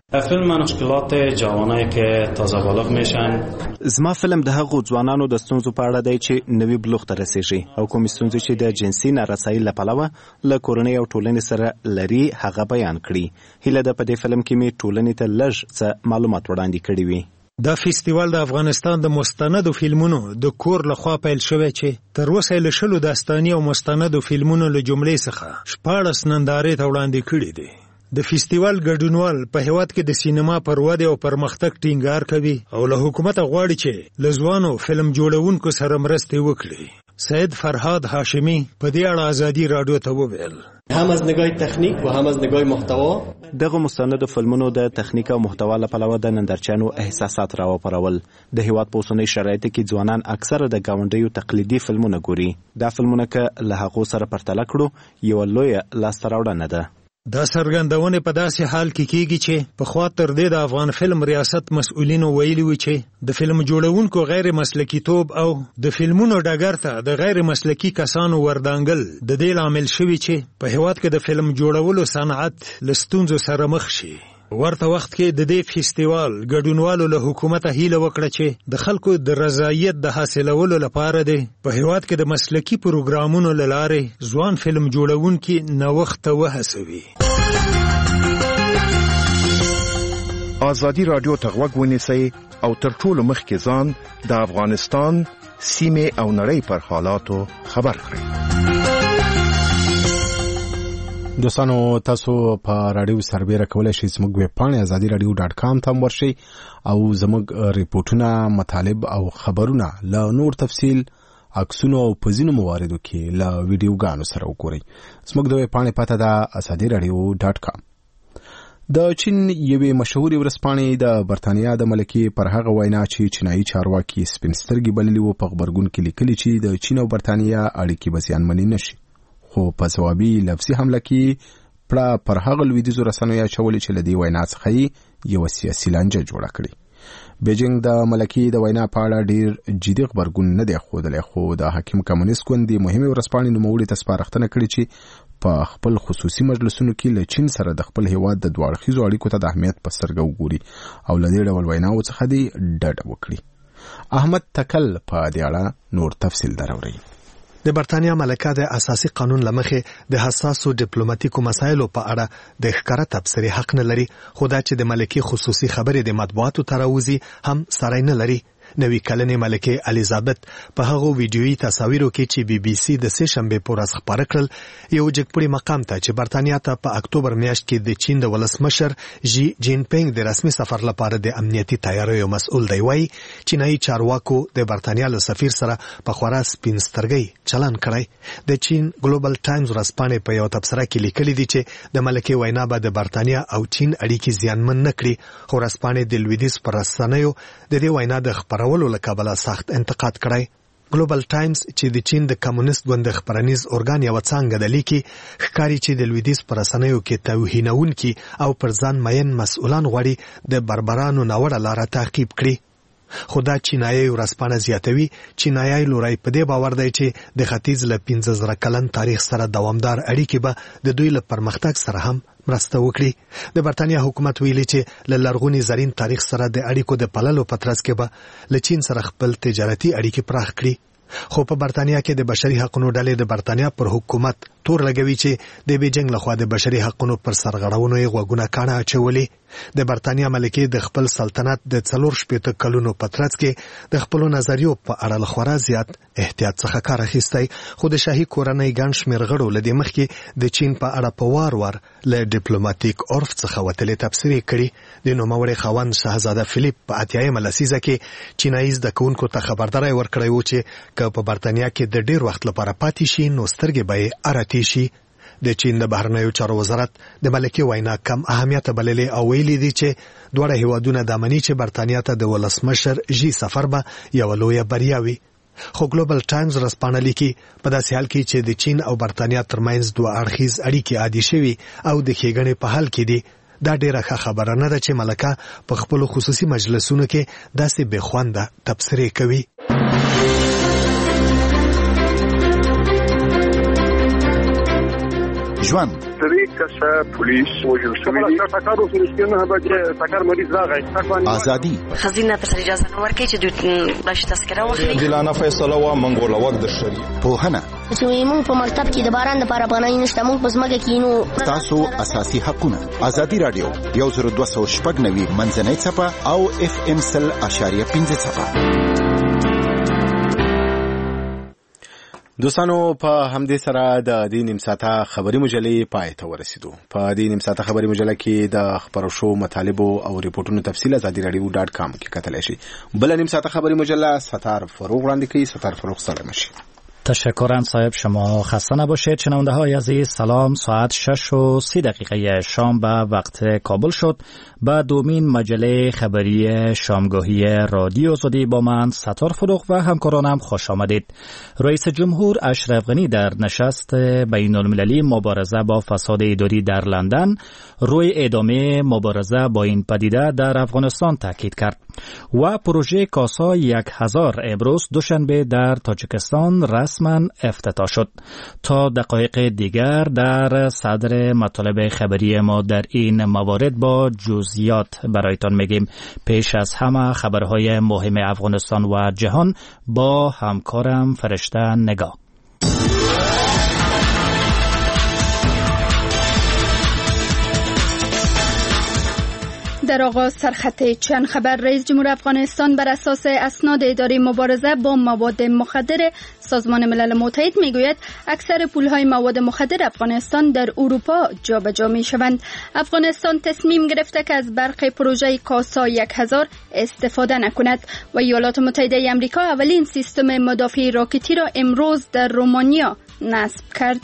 فیلم مشکلات جوانایی که تازه بالغ میشن. زما فلم د هغو ځوانانو د ستونزو په اړه دی چې نوي بلوغ ته رسیږي او کومې ستونزې چې د جنسي نارسایي له پلوه له کورنۍ او ټولنې سره لري هغه بیان کړي. هیله ده په دې فلم کې مې ټولنې ته لږ څه معلومات وړاندې کړي وي. دا فیستیوال د افغانستان د مستندو فلمونو د کور لخوا پیل شوی چې تر اوسه یې له شلو داستاني او مستندو فلمونو له جملې څخه شپاړس نندارې ته وړاندې کړي دي. د فیستیوال ګډونوال په هیواد کې د سینما پر ودې او پرمختګ ټینګار کوي او له حکومته غواړي چې له ځوانو فلم جوړونکو سره مرستې وکړي. سید فرهاد هاشمی په دې اړه ازادي راډیو ته وویل هم از نگاه تکنیک و هم از نگاه محتوا دغه مستندو فلمونو د تخنیک او محتوا له پلوه د نندارچیانو احساسات راوپارول. د هیواد په اوسنۍ شرایطو کې ځوانان اکثره د ګاونډیو تقلیدي فلمونه ګوري. دا فلمونه که له هغو سره پرتله کړو یوه لویه لاسته راوړنه ده. دا څرګندونې په داسې حال کې کیږي چې پخوا تر دې د افغان فلم ریاست مسؤلینو ویلي وي چې د فلم جوړونکو غیر مسلکي توب او د فلمونو ډګر ته د غیر مسلکي کسانو وردانګل د دې لامل شوي چې په هیواد کې د فلم جوړولو صنعت له ستونزو سره مخ شي. ورته وخت کې د دې فیستیوال ګډونوالو له حکومته هیله وکړه چې د خلکو د رضایت د حاصلولو لپاره دی په هیواد کې د مسلکي پروګرامونو له لارې ځوان فلم جوړونکي نوښت ته وهڅوي. ازادي راډیو ته غوږ ونیسئ او تر ټولو مخکې ځان د افغانستان سیمې او نړۍ پر حالاتو خبر کړئ. دوستانو تاسو په رادیو سربېره کولای شئ زموږ ویب پاڼه ازادي رادیو ډاټ کام ته ورشئ او زموږ ریپورتونه مطالب او خبرونه له نور تفصیل عکسونو او په ځینو مواردو کې له ویډیوګانو سره وګورئ. زموږ د ویب پاڼې پته ده ازادي رادیو ډاټ کام. د چین یوې مشهورې ورځپاڼې د برتانیا د ملکې پر هغه وینا چې چینایي چارواکي سپین سترګې بللي وو په غبرګون کې لیکلي چې د چین او برتانیا اړیکې به زیانمنې نشي، خو په ځوابي لفظي حمله کې پړه پر هغه لویدیځو رسنیو اچولې چې له دې وینا څخه یې یوه سیاسي لانجه جوړه کړې. بیجینګ د ملکې د وینا په اړه ډیر جدي غبرګون نه دی ښودلی، خو د حاکم کمونیست ګوند د مهمې ورځپاڼې نوموړي ته سپارښتنه کړې چې په خپل خصوصي مجلسونو کې له چین سره د خپل هیواد د دوه اړخیزو اړیکو ته د اهمیت په سترګه وګوري او له دې ډول ویناو څخه دې ډډه وکړي. احمد تکل په دې اړه نور تفصیل دراوړي. د برتانیا ملکه د اساسي قانون لمخې د حساسو ډیپلوماټیکو مسایلو په اړه د ښکاره تبصرې حق نه لري، خو دا چې د ملکې خصوصي خبرې د مطبوعاتو ته راوځي هم سری نه لري. نوی کلنې ملکه الیزابت په هغو ویډیویي تصاویرو کې چې بي بي سي د سه شنبې په ورځ خپاره کړل یو جګپوړي مقام ته چې برتانیا ته په اکتوبر میاشت کې د چین د ولسمشر جی جین پینګ د رسمي سفر لپاره د امنیتي تیاریو مسؤل دی وایي چینایي چارواکو د برتانیا له سفیر سره په خورا سپین سترګۍ چلن کړی. د چین ګلوبل ټایمز ورځپاڼې په یو تبصره کې لیکلي دي چې د ملکې وینا به د برتانیا او چین اړیکې زیانمن نه کړي، خو ورځپاڼې د لویدیځ پر رسنیو د دې وینا د خپرولو له کبله سخت انتقاد کړی. ګلوبل ټایمز چې د چین د کمونیست ګوند خبرنیز ارګان یو څنګه د لیکي ښکاری چې د لویدیځ پر رسنیو کې توهینونکي او پر ځان مین مسؤلان غواړي د بربرانو ناوړه لاره تعقیب کړي. خو دا چینایي ورځپاڼه زیاتوي چینایي لوري په دې باور دی چې د ختیځ له پنځه زره کلن تاریخ سره دوامدار اړیکې به د دوی له پرمختګ سره هم مرسته وکړي. د برتانیا حکومت ویلي چې له لرغوني زرین تاریخ سره د اړیکو د پللو په ترڅ کې به له چین سره خپل تجارتي اړیکې پراخ کړي. خو په برتانیا کې د بشري حقوقو ډلې د برتانیا پر حکومت تور لګوي چې د بیجینګ لخوا د بشري حقوقو پر سرغړونو یې غوږونه کاڼه اچولي. د برتانیا ملکې د خپل سلطنت د څلور شپېته کلونو په ترڅ کې د خپل نظریو په اړه خورا زیات احتیاط څخه کار اخیستی، خو د شاهي کورنۍ ګڼ شمېر غړو له دې مخکې د چین په اړه په وار وار له ډیپلوماټیک عرف څخه وتلې تبصرې کړي. د نوموړي خاوند شهزاده فلیپ په اتیایمه لسیزه کې چینایي زده کوونکو ته خبرداری ورکړی و چې که په برتانیا کې د ډیر وخت لپاره پاتې شي نو سترګې به یې ارتې شي. د چین د بهرنیو چارو وزارت د ملکې وینا کم اهمیت بللې او ویلي دي چې دواړه هیوادونه د مني چې برتانیا ته د ولسمشر جی سفر به یو لویه بریا وي. خو ګلوبل ټایمز ورځپاڼه لیکي په داسې حال کې چې د چین او برتانیا ترمنځ دوه اړخیز اړیکې عادي شوي او د ښېګڼې په حال کې دي، دا ډیره ښه خبره نه ده چې ملکه په خپلو خصوصي مجلسونو کې داسې بې خونده تبصرې کوي. ژوند درې کسه پولیس وژل شوي دي ټکر وسو نه به ټکر مریض راغی ازادي خزینه ته اجازه نه ورکړي چې دوی باش تذکره واخلي دلانه فیصله وا منګول وخت د شری پوهنه چې موږ په مکتب کې د باران لپاره افغانۍ نشته موږ په ځمکه کې نو تاسو اساسي حقونه ازادي رادیو یو زر دوه سوه شپږ نوي منځنۍ څپه او اف ام سل اشاریه پنځه څپه. دوستانو په همدې سره د دې نیم ساعته خبري مجلې پای ته ورسېدو. په دې نیم ساعته خبري مجله کې د خبرو شو مطالبو او ریپورتونو تفصیل ازادي رادیو ډاټ کام کې کتلی شي. بل نیم ساعته خبري مجله ستار فروغ وړاندې کوي. ستار فروغ سلام شي. تشکرم صاحب، شما خسته نباشید. شنونده های عزیز سلام. ساعت شش و سی دقیقه شام به وقت کابل شد. با دومین مجله خبری شامگاهی رادیو آزادی با من ستار فروغ و همکارانم خوش آمدید. رئیس جمهور اشرف غنی در نشست بین المللی مبارزه با فساد اداری در لندن روی ادامه مبارزه با این پدیده در افغانستان تاکید کرد و پروژه کاسا یک هزار امروز دوشنبه در تاجیکستان رسما افتتاح شد. تا دقایق دیگر در صدر مطالب خبری ما در این موارد با جزئیات برایتان میگیم. پیش از همه خبرهای مهم افغانستان و جهان با همکارم فرشته نگاه. در آغاز سرخط چند خبر. رئیس جمهور افغانستان بر اساس اسناد اداره مبارزه با مواد مخدر سازمان ملل متحد میگوید اکثر پولهای مواد مخدر افغانستان در اروپا جابجا میشوند. افغانستان تصمیم گرفته که از برق پروژه کاسا یک هزار استفاده نکند و ایالات متحده آمریکا اولین سیستم مدافع راکتی را امروز در رومانیا نصب کرد.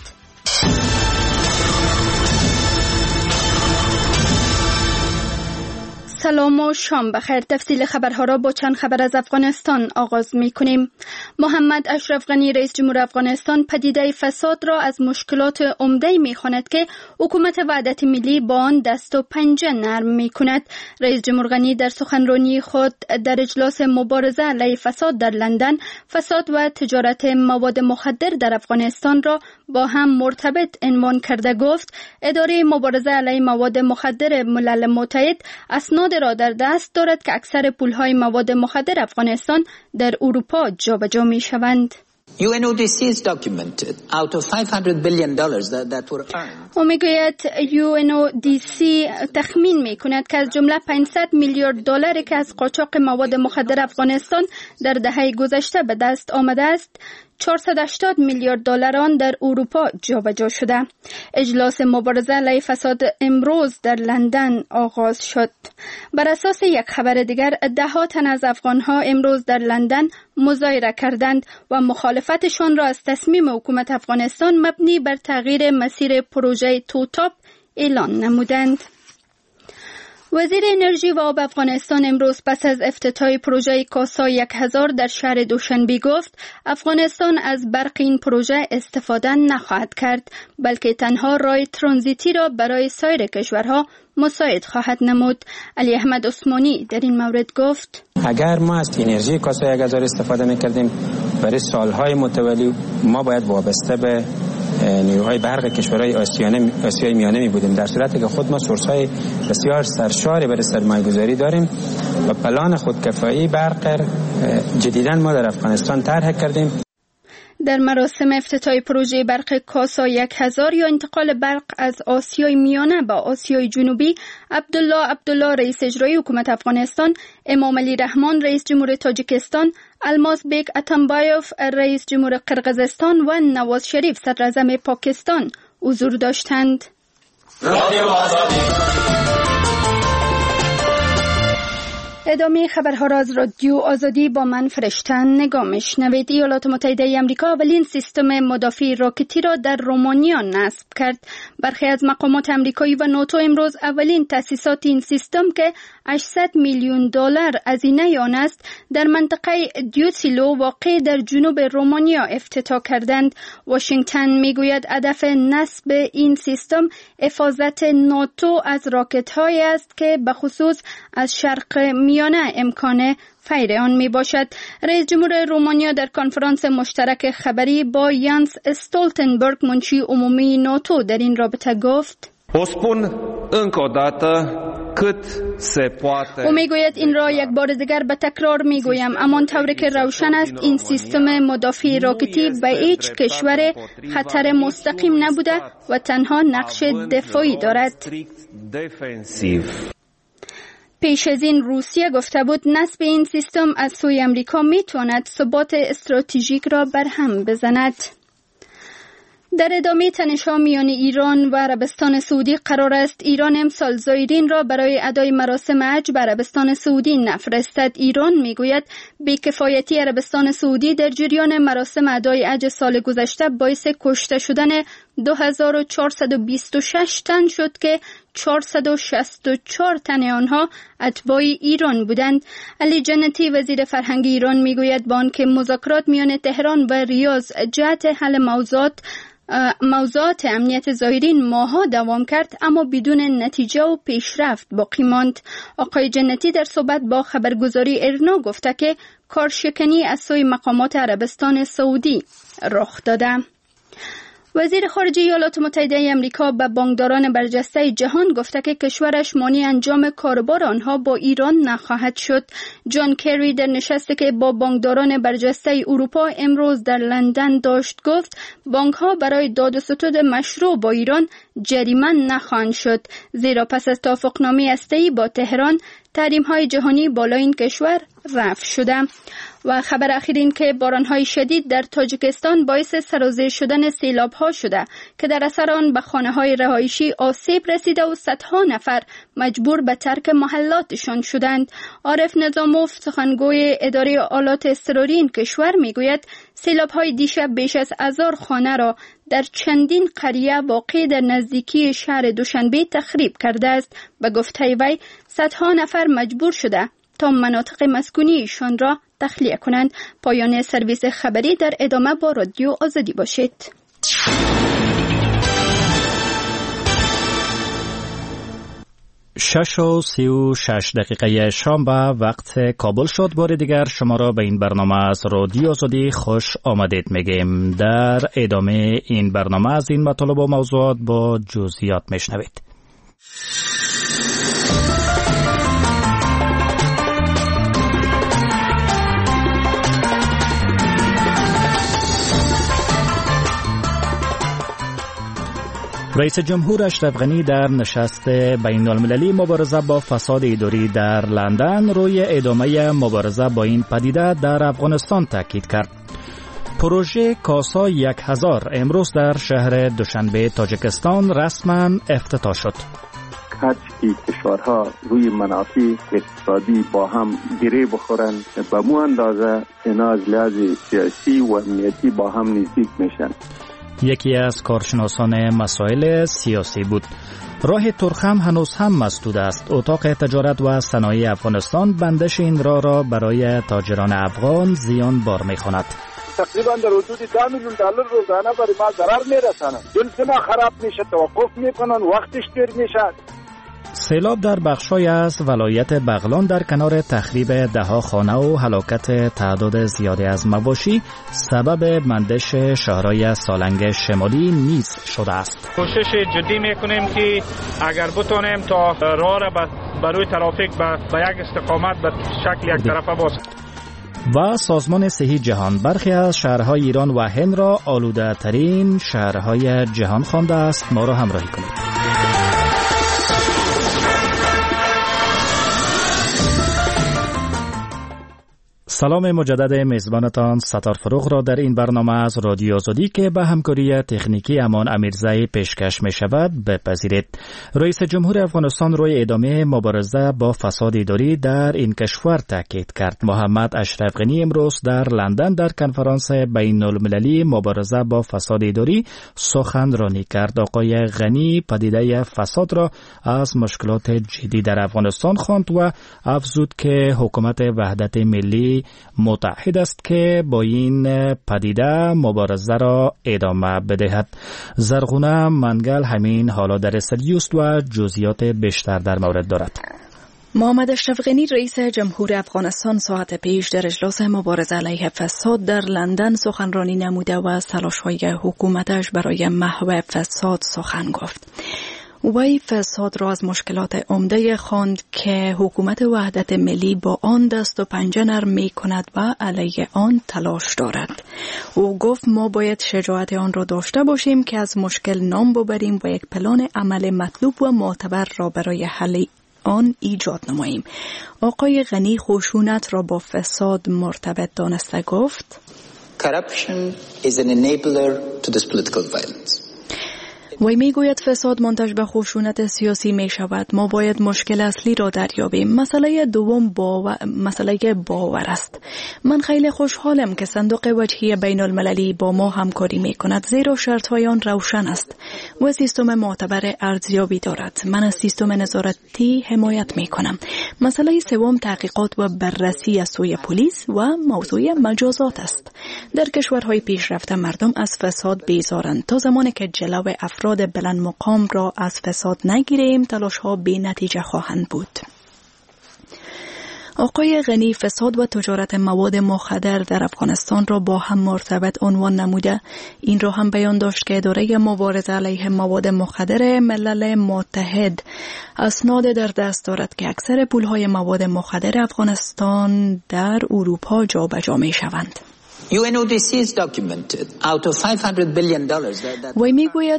سلام و شام بخیر. تفصیل خبرها را با چند خبر از افغانستان آغاز می کنیم. محمد اشرف غنی رئیس جمهور افغانستان پدیده فساد را از مشکلات عمده می خواند که حکومت وحدت ملی با آن دست و پنجه نرم می کند. رئیس جمهور غنی در سخنرانی خود در اجلاس مبارزه علیه فساد در لندن فساد و تجارت مواد مخدر در افغانستان را با هم مرتبط عنوان کرده گفت اداره مبارزه علیه مواد مخدر ملل متحد اسناد را در دست دارد که اکثر پولهای مواد مخدر افغانستان در اروپا جابجا می شوند. یو ان او دی سی is documented out of five hundred billion dollars that, that were earned. او میگوید یو ان او دی سی تخمین می کند که از جمله پانصد میلیارد دلاری که از قاچاق مواد مخدر افغانستان در دهه گذشته به دست آمده است چهارصد و هشتاد میلیارد دلار آن در اروپا جابجا شده. اجلاس مبارزه علیه فساد امروز در لندن آغاز شد. بر اساس یک خبر دیگر ده ها تن از افغانها امروز در لندن مظاهره کردند و مخالفتشان را از تصمیم حکومت افغانستان مبنی بر تغییر مسیر پروژه توتاپ اعلان نمودند. وزیر انرژی و آب افغانستان امروز پس از افتتاح پروژه کاسا یک هزار در شهر دوشنبه گفت افغانستان از برق این پروژه استفاده نخواهد کرد بلکه تنها راه ترانزیتی را برای سایر کشورها مساعد خواهد نمود. علی احمد عثمانی در این مورد گفت اگر ما از انرژی کاسا یک هزار استفاده میکردیم برای سالهای متوالی ما باید وابسته به نیروهای برق کشورهای آسیای میانه می بودیم، در صورتی که خود ما سورس‌های بسیار سرشاری برای سرمایه‌گذاری داریم و پلان خودکفایی برق جدیداً ما در افغانستان طرح کردیم. در مراسم افتتاح پروژه برق کاسا یک هزار یا انتقال برق از آسیای میانه به آسیای جنوبی، عبدالله عبدالله رئیس اجرایی حکومت افغانستان، امام علی رحمان رئیس جمهور تاجیکستان، الماس بیگ اتمبایوف رئیس جمهور قرقیزستان و نواز شریف صدراعظم پاکستان حضور داشتند. ادامه خبرها را از رادیو آزادی با من فرشتن نگاه میشنوید. ایالات متحده آمریکا اولین سیستم مدافع راکتی را در رومانیا نصب کرد. برخی از مقامات آمریکایی و ناتو امروز اولین تأسیسات این سیستم که هشتصد میلیون دلار هزینه آن است در منطقه دیوسیلو واقع در جنوب رومانیا افتتاح کردند. واشنگتن میگوید هدف نصب این سیستم حفاظت ناتو از راکت‌هایی است که به خصوص از شرق میانه امکان فیر آن می باشد. رئیس جمهور رومانیا در کنفرانس مشترک خبری با یانس استولتنبرگ منشی عمومی ناتو در این رابطه گفت: او میگوید این را یک بار دیگر به تکرار میگویم، اما طوری که روشن است این سیستم مدافع راکتی به هیچ کشور خطر مستقیم نبوده و تنها نقش دفاعی دارد. پیش از این روسیه گفته بود نصب این سیستم از سوی امریکا میتواند ثبات استراتژیک را برهم بزند. در ادامه تنش‌ها میان ایران و عربستان سعودی قرار است ایران امسال زایرین را برای ادای مراسم حج به عربستان سعودی نفرستد. ایران میگوید بی‌کفایتی عربستان سعودی در جریان مراسم ادای حج سال گذشته باعث کشته شدن دو هزار و چهارصد و بیست و شش تن شد که چهارصد و شصت و چهار تن آنها اتباع ایران بودند. علی جنتی وزیر فرهنگ ایران میگوید با آنکه مذاکرات میان تهران و ریاض جهت حل موضوعات موضوعات امنیت زایرین ماها دوام کرد اما بدون نتیجه و پیشرفت باقی ماند. آقای جنتی در صحبت با خبرگزاری ارنا گفته که کارشکنی از سوی مقامات عربستان سعودی رخ داده. وزیر خارجه ایالات متحده آمریکا به بانکداران برجسته جهان گفته که کشورش مانع انجام کاروبار آنها با ایران نخواهد شد. جان کری در نشستی که با بانکداران برجسته اروپا امروز در لندن داشت گفت بانک‌ها برای داد و ستد مشروع با ایران جریمه نخواهند شد، زیرا پس از توافقنامه هسته‌ای با تهران تحریم‌های جهانی بالای این کشور رفع شده. و خبر اخیر این که باران‌های شدید در تاجیکستان باعث سرازیر شدن سیلاب‌ها شده که در اثر آن به خانه‌های رهایشی آسیب رسیده و صدها نفر مجبور به ترک محلاتشان شدند. عارف نظاموف سخنگوی اداره آلات اضطراری این کشور میگوید سیلاب‌های دیشب بیش از هزار خانه را در چندین قریه واقع در نزدیکی شهر دوشنبه تخریب کرده است. به گفته وی صدها نفر مجبور شده تا مناطق مسکونیشان را تخلیه کنند. پایان سرویس خبری، در ادامه با رادیو آزادی باشید. شش و سی و شش دقیقه شام به وقت کابل شد. بار دیگر شما را به این برنامه از رادیو آزادی خوش آمدید میگیم. در ادامه این برنامه از این مطالب و موضوعات با جزئیات میشنوید. رئیس جمهور اشرف غنی در نشست بین المللی مبارزه با فساد اداری در لندن روی ادامه مبارزه با این پدیده در افغانستان تاکید کرد. پروژه کاسا یک هزار امروز در شهر دوشنبه تاجیکستان رسما افتتاح شد. هرچی کشورها روی منافع اقتصادی با هم گره بخورند به مو اندازه اینا از لحاظ سیاسی و امنیتی با هم نزدیک میشن. یکی از کارشناسان مسائل سیاسی بود. راه ترخم هنوز هم مسدود است. اتاق تجارت و صنایع افغانستان بندش این راه را برای تاجران افغان زیان بار می‌خواند. تقریبا در حدود ده میلیون دلار روزانه برای ما ضرر میرسانند. جنس ما خراب میشه، توقف میکنن، وقتش دیر میشه. سیلاب در بخشای از ولایت بغلان در کنار تخریب دهها خانه و هلاکت تعداد زیادی از مواشی سبب بندش شهرهای سالنگ شمالی نیز شده است. کوشش جدی میکنیم که اگر بتونیم تا راه را برای ترافیک به یک استقامت به شکل یک طرفه باز. و سازمان صحی جهان برخی از شهرهای ایران و هند را آلوده ترین شهرهای جهان خوانده است. ما را همراهی کنید. سلام مجدد میزبانتان ستار فروغ را در این برنامه از رادیو آزادی که به همکاری تکنیکی امان امیرزایی پیشکش می شود بپذیرید. رئیس جمهور افغانستان روی ادامه مبارزه با فساد اداری در این کشور تاکید کرد. محمد اشرف غنی امروز در لندن در کنفرانس بین المللی مبارزه با فساد اداری سخنرانی کرد. آقای غنی پدیده فساد را از مشکلات جدی در افغانستان خواند و افزود که حکومت وحدت ملی متحد است که با این پدیده مبارزه را ادامه بدهد. زرغونه منگل همین حالا در استودیو است و جزئیات بیشتر در مورد دارد. محمد اشرف غنی رئیس جمهور افغانستان ساعت پیش در اجلاس مبارزه علیه فساد در لندن سخنرانی نموده و از تلاش‌های حکومتش برای محو فساد سخن گفت. وی فساد را از مشکلات عمده خواند که حکومت وحدت ملی با آن دست و پنجه نرم می کند و علیه آن تلاش دارد. او گفت ما باید شجاعت آن را داشته باشیم که از مشکل نام ببریم و یک پلان عمل مطلوب و معتبر را برای حل آن ایجاد نماییم. آقای غنی خشونت را با فساد مرتبط دانسته گفت Corruption is an enabler to this political violence. وی می گوید فساد منتج به خشونت سیاسی می شود. ما باید مشکل اصلی را دریابیم. مسئله دوم باور مسئله باور است. من خیلی خوشحالم که صندوق وجهی بین المللی با ما همکاری می کند زیرا شرط های آن روشن است و سیستم معتبر ارزیابی دارد. من از سیستم نظارتی حمایت می کنم. مسئله سوم تحقیقات و بررسی از سوی پلیس و موضوع مجازات است. در کشورهای پیشرفته مردم از فساد بیزارند. تا زمانی که جلو افراد بلند مقام را از فساد نگیریم تلاش ها بی نتیجه خواهند بود. آقای غنی فساد و تجارت مواد مخدر در افغانستان را با هم مرتبط عنوان نموده. این را هم بیان داشت که اداره مبارزه علیه مواد مخدر ملل متحد اسناد در دست دارد که اکثر پولهای مواد مخدر افغانستان در اروپا جابجا می شوند. یو ان او دی سی is documented out of five hundred billion dollars that وی می گوید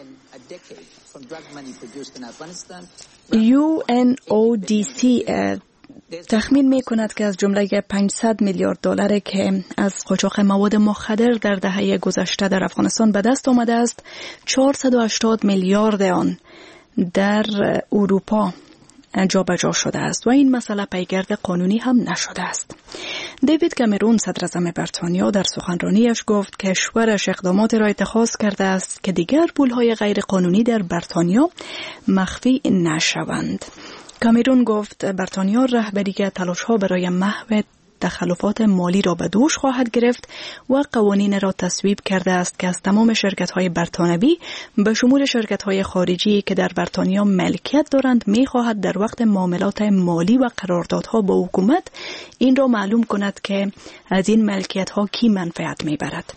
یو ان او دی سی تخمین می کند که از جمله پانصد میلیارد دلار که از قاچاق مواد مخدر در دهه گذشته در افغانستان به دست آمده است، چهارصد و هشتاد میلیارد آن در اروپا جابجا شده است و این مسئله پیگرد قانونی هم نشده است. دیوید کامرون صدر اعظم بریتانیا در سخنرانیش گفت که کشورش اقدامات را اتخاذ کرده است که دیگر پولهای غیر قانونی در بریتانیا مخفی نشوند. کامرون گفت بریتانیا رهبری تلاش‌ها برای محو تخلفات مالی را به دوش خواهد گرفت و قوانین را تصویب کرده است که از تمام شرکت‌های بریتانوی به شمول شرکت‌های خارجی که در بریتانیا ملکیت دارند می‌خواهد در وقت معاملات مالی و قراردادها با حکومت این را معلوم کند که از این ملکیت‌ها کی منفعت می‌برد.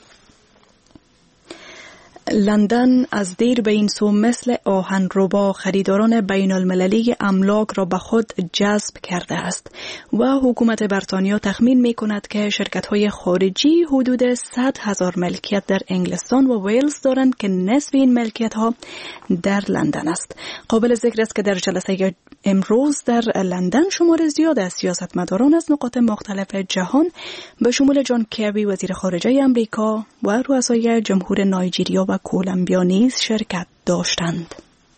لندن از دیر به این سو مثل آهنربا خریداران بین المللی املاک را به خود جذب کرده است و حکومت بریتانیا تخمین می کند که شرکت های خارجی حدود صد هزار ملکیت در انگلستان و ویلز دارند که نصف این ملکیت ها در لندن است. قابل ذکر است که در جلسه امروز در لندن شمار زیاد از سیاستمداران از نقاط مختلف جهان به شمول جان کری وزیر خارجه امریکا و رؤسای جمهور نایجریا و کولومبیا نیز شرکت داشتند.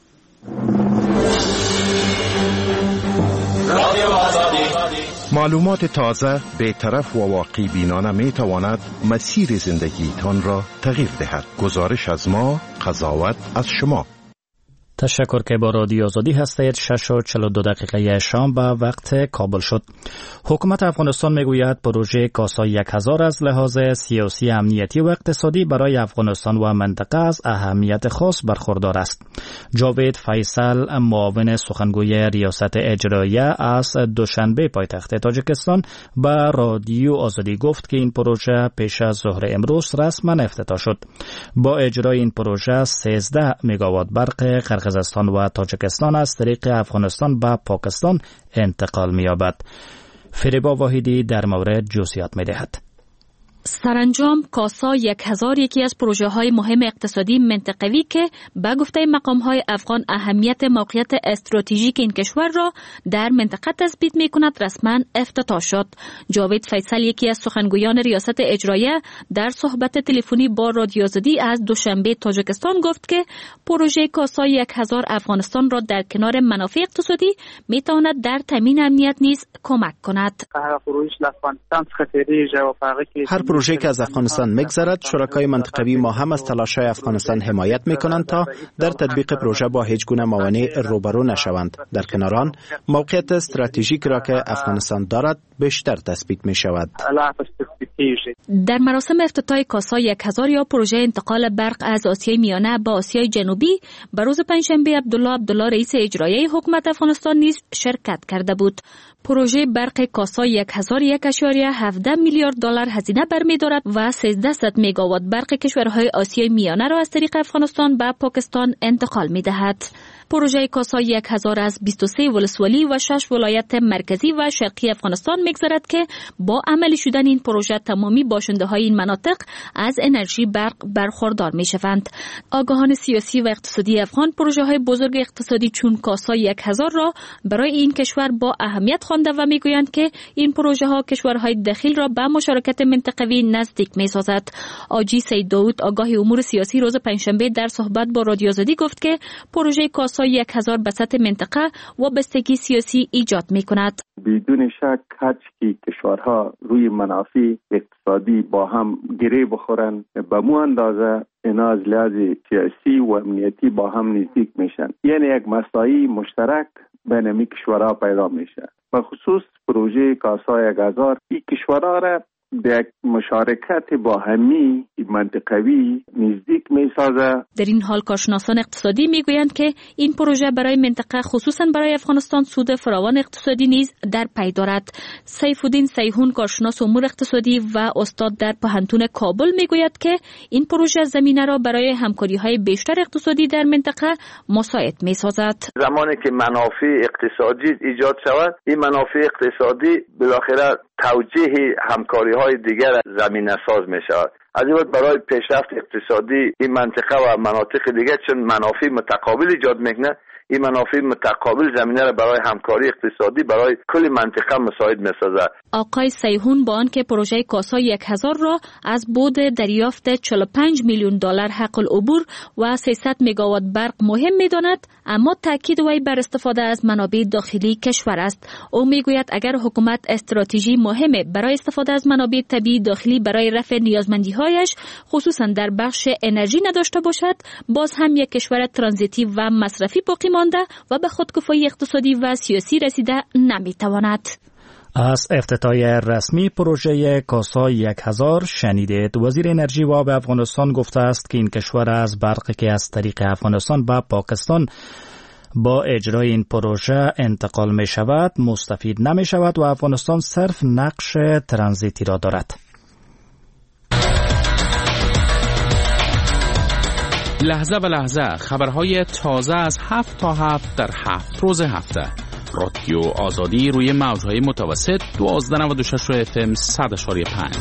معلومات تازه، بی‌طرف و واقعی بینانه می تواند مسیر زندگیتان را تغییر دهد. گزارش از ما، قضاوت از شما. تشکر که با رادیو آزادی هستید. شش و چهل و دو دقیقه شام به وقت کابل شد. حکومت افغانستان میگوید پروژه کاسا یک هزار از لحاظ سیاسی، امنیتی و اقتصادی برای افغانستان و منطقه از اهمیت خاص برخوردار است. جاوید فیصل، معاون سخنگوی ریاست اجراییه از دوشنبه پایتخت تاجیکستان به رادیو آزادی گفت که این پروژه پیش از ظهر امروز رسما افتتاح شد. با اجرای این پروژه سیزده مگاوات برق قرقیزستان و تاجیکستان از طریق افغانستان به پاکستان انتقال می‌یابد. فریبا واحدی در مورد جزئیات می‌دهد. سرانجام کاسا یک هزار یکی از پروژه های مهم اقتصادی منطقوی که به گفته مقام های افغان اهمیت موقعیت استراتژیک این کشور را در منطقه تثبیت می کند رسما افتتاح شد. جاوید فیصل، یکی از سخنگویان ریاست اجراییه، در صحبت تلفنی با رادیو آزادی از دوشنبه تاجیکستان گفت که پروژه کاسا یک هزار افغانستان را در کنار منافع اقتصادی می تواند در تامین امنیت نیز کمک کند. هر پروژه که از افغانستان می‌گذرد، شرکای منطقوی ما هم از تلاش‌های افغانستان حمایت می‌کنند تا در تطبیق پروژه با هیچ گونه موانع روبرو نشوند. در کنار آن، موقعیت استراتژیک را که افغانستان دارد بیشتر تثبیت می شود. در مراسم افتتاح کاسا یک هزار یا پروژه انتقال برق از آسیای میانه به آسیای جنوبی به روز پنجشنبه عبدالله عبدالله رئیس اجرایی حکومت افغانستان نیز شرکت کرده بود. پروژه برق کاسا یک هزار یک اشاریه هفده میلیارد دلار هزینه برمی‌دارد و سیزده مگاوات برق کشورهای آسیای میانه را از طریق افغانستان به پاکستان انتقال می‌دهد. پروژه کاسا یک هزار از بیست و سه ولسوالی و شش ولایت مرکزی و شرقی افغانستان می‌گذرد که با عملی شدن این پروژه تمامی باشنده‌های این مناطق از انرژی برق برخوردار می‌شوند. آگاهان سیاسی و اقتصادی افغان پروژه‌های بزرگ اقتصادی چون کاسا یک هزار را برای این کشور با اهمیت خوانده و می‌گویند که این پروژه‌ها کشورهای داخل را به مشارکت منطقوی نزدیک می‌سازد. آجی سید داود آگاه امور سیاسی روز پنجشنبه در صحبت با رادیو آزادی گفت که پروژه کاسا یک هزار به سطح منطقه وابستگی سیاسی ایجاد می‌کند. بدون شک هرچی کشورها روی منافع اقتصادی با هم گره بخورن به مو اندازه اینا از لحاظ سیاسی و امنیتی با هم نزدیک میشن، یعنی یک مساعی مشترک بین این کشورها پیدا میشه. به خصوص پروژه کاسا یک هزار این کشورها را به یک مشارکت با همی منطقوی نزدیک می سازه. در این حال کارشناسان اقتصادی می گویند که این پروژه برای منطقه خصوصا برای افغانستان سود فراوان اقتصادی نیز در پی دارد. سیف الدین سیحون کارشناس امور اقتصادی و استاد در پوهنتون کابل می گوید که این پروژه زمینه را برای همکاری های بیشتر اقتصادی در منطقه مساعد می سازد. زمانی که منافع اقتصادی ایجاد شود، این منافع اقتصادی بالاخره توجیه همکاری های دیگر زمینه ساز می شود. از این بعد برای پیشرفت اقتصادی این منطقه و مناطق دیگر چون منافع متقابل ایجاد میکنه، این منافع متقابل زمینه را برای همکاری اقتصادی برای کل منطقه مساعد می‌سازد. آقای سیحون با آنکه پروژه کاسا یک هزار را از بود دریافت چهل و پنج میلیون دلار حق العبور و سیصد مگاوات برق مهم می‌داند، اما تاکید وی بر استفاده از منابع داخلی کشور است. او میگوید اگر حکومت استراتژی مهمه برای استفاده از منابع طبیعی داخلی برای رفع نیازمندی‌هایش خصوصا در بخش انرژی نداشته باشد، باز هم یک کشور ترانزیتی و مصرفی باقی مانده و به خودکفایی اقتصادی و سیاسی رسیده نمیتواند. از افتتاح رسمی پروژه کاسا یک هزار شنیدید. وزیر انرژی و آب افغانستان گفته است که این کشور از برقی که از طریق افغانستان به پاکستان با اجرای این پروژه انتقال می شود مستفید نمی شود و افغانستان صرف نقش ترانزیتی را دارد. لحظه به لحظه خبرهای تازه از هفت تا هفت در هفت روز هفته. رادیو آزادی روی موجهای متوسط دوازده نود و شش اف ام صد و پنج.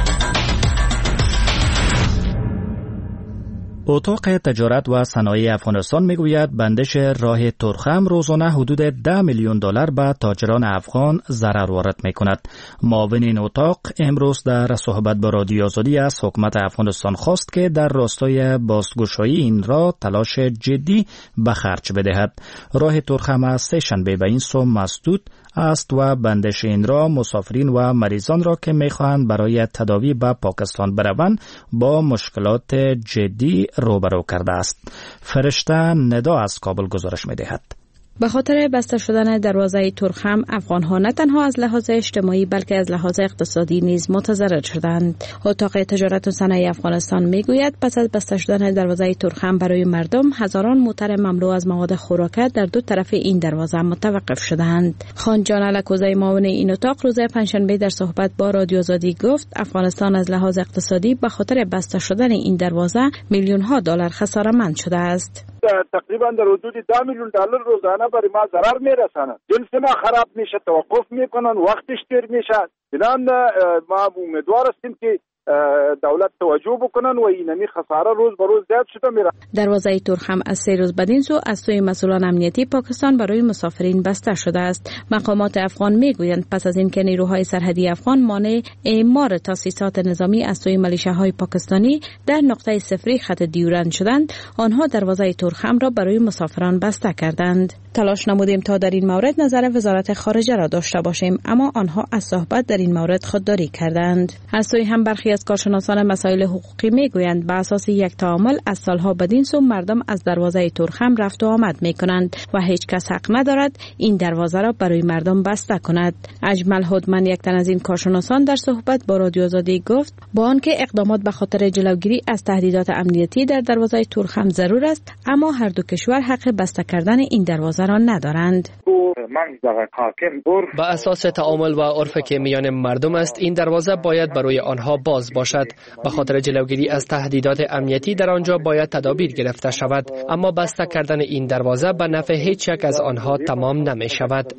اتاق تجارت و صنایع افغانستان میگوید بندش راه ترخم روزانه حدود ده میلیون دلار به تاجران افغان ضرر وارد میکند. معاون این اتاق امروز در صحبت با رادیو آزادی از حکومت افغانستان خواست که در راستای بازگشایی این راه تلاش جدی به خرج بدهد. راه ترخم از سه شنبه به این سو مسدود است و بندش این راه مسافرین و مریضان را که میخواهند برای تداوی به پاکستان بروند با مشکلات جدی روبرو کرده است. فرشته ندا از کابل گزارش می‌دهد. به خاطر بسته شدن دروازه ترخم افغان‌ها نه تنها از لحاظ اجتماعی بلکه از لحاظ اقتصادی نیز متضرر شدند. اتاق تجارت و صنایع افغانستان میگوید پس از بسته شدن دروازه ترخم برای مردم هزاران موتر مملو از مواد خوراکه در دو طرف این دروازه متوقف شدند. خان جان الکوزی معاون این اتاق روز پنجشنبه در صحبت با رادیو آزادی گفت افغانستان از لحاظ اقتصادی به خاطر بسته شدن این دروازه میلیون ها دلار خساره‌مند شده است. تقریبا در حدود ده میلیون دلار روزانه برای ما ضرر میرسانند. جنس ما خراب میشه، توقف میکنن، وقتش دیر میشه. بنابراین ما امیدوار هستیم که دولت توجه بکنن و اینمی خساره روز به روز زیاد شده میره. دروازه ترخم از سه روز بدین سو از سوی مسئولان امنیتی پاکستان برای مسافرین بسته شده است. مقامات افغان میگویند پس از اینکه نیروهای سرحدی افغان مانع اعمار تاسیسات نظامی از سوی ملیشه‌های پاکستانی در نقطه صفری خط دیورند شدند، آنها دروازه ترخم را برای مسافران بسته کردند. تلاش نمودیم تا در این مورد نظر وزارت خارجه را داشته باشیم، اما آنها از صحبت در این مورد خودداری کردند. از سوی هم برخی بسیاری از کارشناسان مسائل حقوقی میگویند به اساس یک تعامل از سالها بدین سو مردم از دروازه ترخم رفت و آمد میکنند و هیچ کس حق ندارد این دروازه را برای مردم بسته کند. اجمل هودمن، یک تن از این کارشناسان، در صحبت با رادیو آزادی گفت با آنکه اقدامات به خاطر جلوگیری از تهدیدات امنیتی در دروازه ترخم ضرور است، اما هر دو کشور حق بسته کردن این دروازه را ندارند. با اساس تعامل و عرفی که میان مردم است، این دروازه باید برای آنها باز باشد. به خاطر جلوگیری از تهدیدات امنیتی در آنجا باید تدابیر گرفته شود، اما بسته کردن این دروازه به نفع هیچ یک از آنها تمام نمی شود.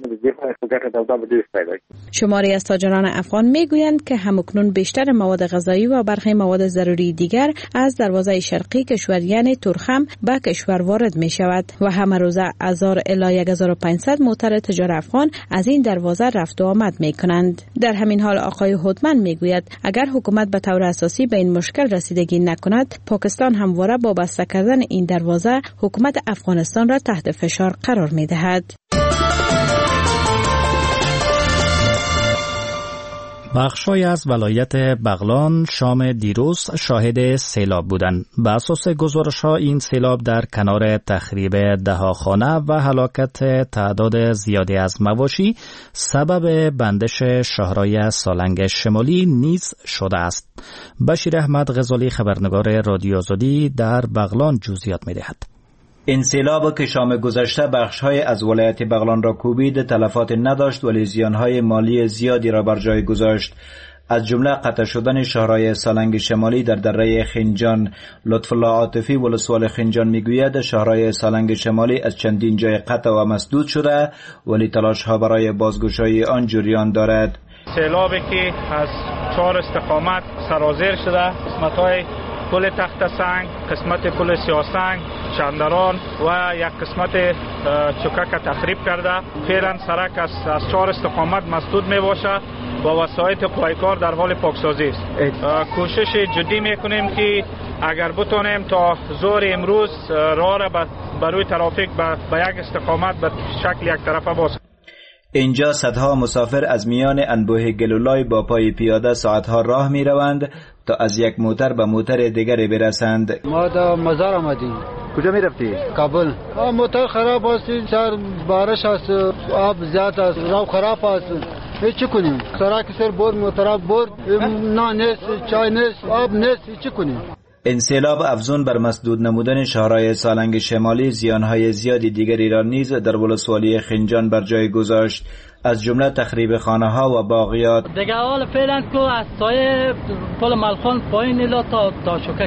شماری از تاجران افغان میگویند که همکنون بیشتر مواد غذایی و برخی مواد ضروری دیگر از دروازه شرقی کشور یعنی ترخم به کشور وارد می شود و همه روزه هزار الی یک هزار و پانصد موتر تجار افغان از این دروازه رفت و آمد می کنند. در همین حال آقای هودمن می گوید اگر حکومت به طور اساسی به این مشکل رسیدگی نکند، پاکستان همواره با بسته کردن این دروازه حکومت افغانستان را تحت فشار قرار می دهد. بخشای از ولایت بغلان شام دیروز شاهد سیلاب بودند. به اساس گزارش‌ها این سیلاب در کنار تخریب ده‌ها خانه و هلاکت تعداد زیادی از مواشی سبب بندش شهرهای سالنگ شمالی نیز شده است. بشیر احمد غزالی، خبرنگار رادیو آزادی، در بغلان جزئیات می‌دهد. این سیلاب که شام گذشته بخش‌های از ولایت بغلان را کوبید تلفات نداشت ولی زیان‌های مالی زیادی را بر جای گذاشت. از جمله قطع شدن شهرهای سالنگ شمالی در دره خنجان. لطف الله عاطفی ولسوال خنجان میگوید شهرهای سالنگ شمالی از چندین جای قطع و مسدود شده ولی تلاش‌ها برای بازگشایی آن جریان دارد. سیلابی که از چهار استقامت سرازیر شده، قسمت‌های پل تخت سنگ، قسمت پل سیاسنگ، چندران و یک قسمت چکک تخریب کرده. فعلا سرک از از چهار استقامت مسدود می باشه با وسایط پایکار در حال پاکسازی است. کوشش جدی میکنیم که اگر بتونیم تا ظهر امروز راه را برای ترافیک به یک استقامت به شکل یک طرفه باز. اینجا صدها مسافر از میان انبوه گلولای با پای پیاده ساعتها راه می روند تا از یک موتر به موتر دیگری برسند. ما در مزار آمدیم. کجا می رفتی؟ کابل. موتر خراب است، سر بارش است، آب زیاد است، راه خراب است. چی کنیم؟ سرک سر برد، موتر برد، نان نیست، چای نیست، آب نیست، چی کنیم؟ این سیلاب افزون بر مسدود نمودن شهرهای سالنگ شمالی زیانهای زیادی دیگری را نیز در ولسوالی خنجان بر جای گذاشت، از جمله تخریب خانه ها و باغیات. دیگه حال فعلا که از سایه پل ملخان پایین الا تا تا شوکه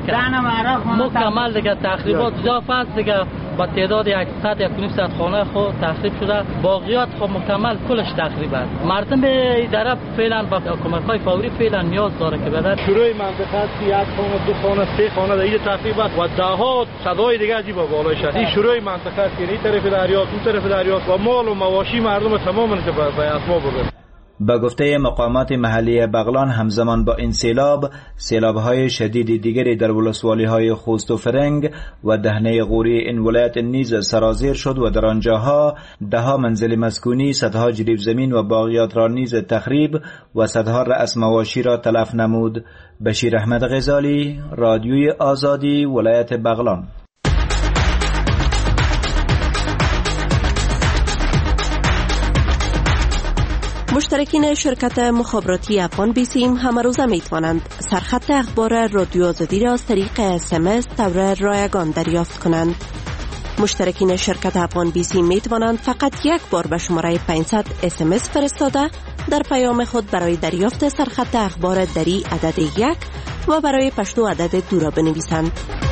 مکمل دیگه تخریبات زیاد است. دیگه با تعداد صد یک و نیم صد خانه خود تخریب شده، باغیات خود مکمل کلش تخریب است. مردم اداره فعلا با کمک‌های فوری فعلا نیاز داره که بدن. شروع منطقه است که یک خانه، دو خانه، سه خانه در اینجا تخریب است و ده‌ها صدای دیگه عجیب بالای شد. این شروع منطقه است که این طرف دریا، اون طرف دریا و مال و مواشی مردم تماما که به اسما برده. با گفته مقامات محلی بغلان همزمان با این سیلاب، سیلاب‌های شدید دیگری در ولسوالی‌های خوست و فرنگ و دهنه غوری این ولایت نیز سرازیر شد و در آنجاها ده‌ها منزل مسکونی، صدها جریب زمین و باغیات را نیز تخریب و صدها رأس مواشی را تلف نمود. بشیر احمد غزالی، رادیوی آزادی، ولایت بغلان. مشترکین شرکت مخابراتی افغان بیسیم همه روزه می توانند سرخط اخبار رادیو آزادی را از طریق اس ام اس طور رایگان دریافت کنند. مشترکین شرکت افغان بیسیم می توانند فقط یک بار به شماره پانصد اس ام اس فرستاده در پیام خود برای دریافت سرخط اخبار دری عدد یک و برای پشتو عدد دو را بنویسند.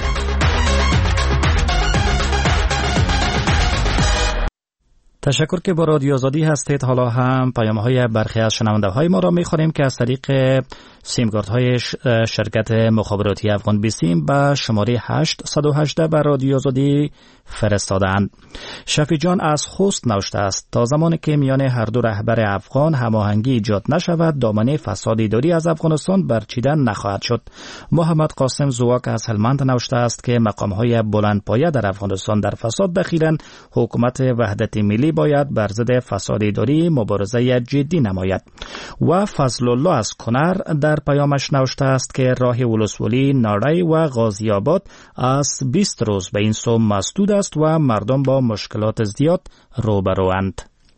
تشکر که با رادیو آزادی هستید. حالا هم پیام‌های برخی از شنونده‌های ما را می‌خوانیم که از طریق سیمکارت‌های شرکت مخابراتی افغان بیسیم به شماره هشت یک هشت بر رادیو آزادی فرستادند. شفیع جان از خوست نوشته است: تا زمانی که میان هر دو رهبر افغان هماهنگی ایجاد نشود، دامنه فساد اداری از افغانستان برچیدن نخواهد شد. محمد قاسم زواک از هلمند نوشته است که مقام‌های بلندپایه در افغانستان در فساد دخیلند. حکومت وحدت ملی باید بر ضد فساد اداری مبارزه جدی نماید. و فضل الله از کنر در پیامش نوشته است که راه ولسوالی ناری و غازی آباد از بیست روز به این سو مسدود است و مردم با مشکلات زیاد روبروند.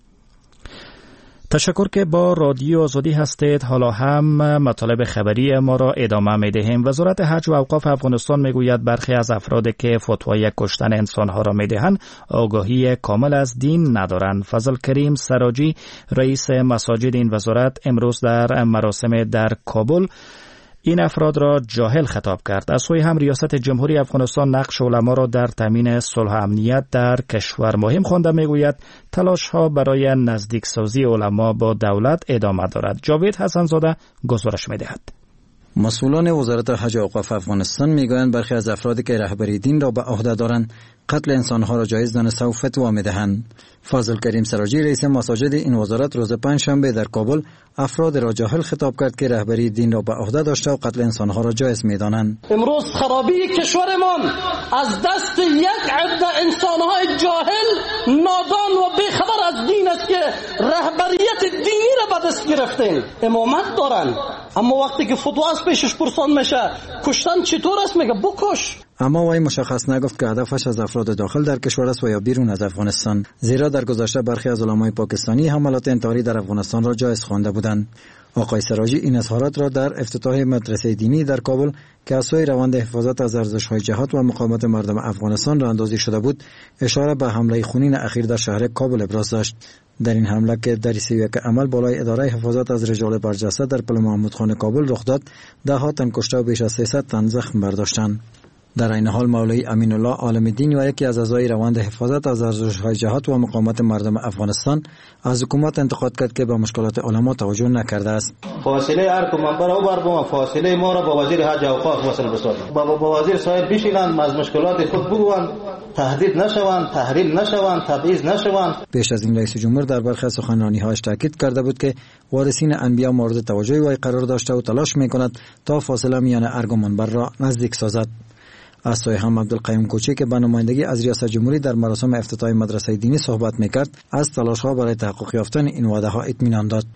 تشکر که با رادیو آزادی هستید. حالا هم مطالب خبری ما را ادامه می دهیم. وزارت حج و اوقاف افغانستان می گوید برخی از افرادی که فتوای کشتن انسانها را می دهند آگاهی کامل از دین ندارند. فضل کریم سراجی رئیس مساجد این وزارت امروز در مراسم در کابل این افراد را جاهل خطاب کرد. از سوی هم ریاست جمهوری افغانستان نقش علما را در تامین صلح و امنیت در کشور مهم خوانده میگوید تلاش ها برای نزدیک سازی علما با دولت ادامه دارد. جاوید حسنزاده گزارش میدهد. مسئولان وزارت حج و اوقاف افغانستان میگویند برخی از افرادی که رهبری دین را به عهده دارند قتل انسانها را جایز دانسته و فتوا میدهند. فضل کریم سراجی رئیس مساجد این وزارت روز پنجشنبه در کابل افراد را جاهل خطاب کرد که رهبری دین را به عهده داشته و قتل انسانها را جایز میدانند. امروز خرابی کشورمان از دست یک عده انسانهای جاهل نادان و بیخبر از دین است که رهبریت دینی را به دست گرفتند. امامت دارند اما وقتی که فتوا از پیشش پرسان میشه کشتن چطور است میگه بکش. اما وی مشخص نگفت که هدفش از افراد داخل در کشور است و یا بیرون از افغانستان، زیرا در گذشته برخی از علمای پاکستانی حملات انتحاری در افغانستان را جایز خوانده بودند. آقای سراجی این اظهارات را در افتتاح مدرسه دینی در کابل که از سوی روند حفاظت از ارزش‌های جهاد و مقاومت مردم افغانستان راهاندازی شده بود اشاره به حمله خونین اخیر در شهر کابل ابراز داشت. در این حمله که در سی و یک عمل بالای اداره حفاظت از رجال برجسته در پل محمود خان کابل رخ داد، ده ها تن کشته و بیش از سیصد تن زخم برداشتند. در این حال مولوی امین الله عالم دین و یکی از اعضای روند حفاظت از ارزش‌های جهاد و مقاومت مردم افغانستان از حکومت انتقاد کرد که به مشکلات علما توجه نکرده است. فاصله هر که منبر او بر با فاصله ما را با وزیر حج و اوقاف وصل بسازید. با, با وزیر صاحب بشینند از مشکلات خود بگویند، تهدید نشوند، تحریل نشوند، تبعیض نشوند. پیش از این رئیس جمهور در برخی سخنرانی‌هایش تاکید کرده بود که وارثین انبیا مورد توجه وی قرار داشته و تلاش می‌کند تا فاصله میان ارگ و منبر را نزدیک سازد. از سوی هم عبدالقیوم کوچی که به نمایندگی از ریاست جمهوری در مراسم افتتاح مدرسه دینی صحبت میکرد، از تلاش‌ها برای تحقق یافتن این وعده‌ها اطمینان داد.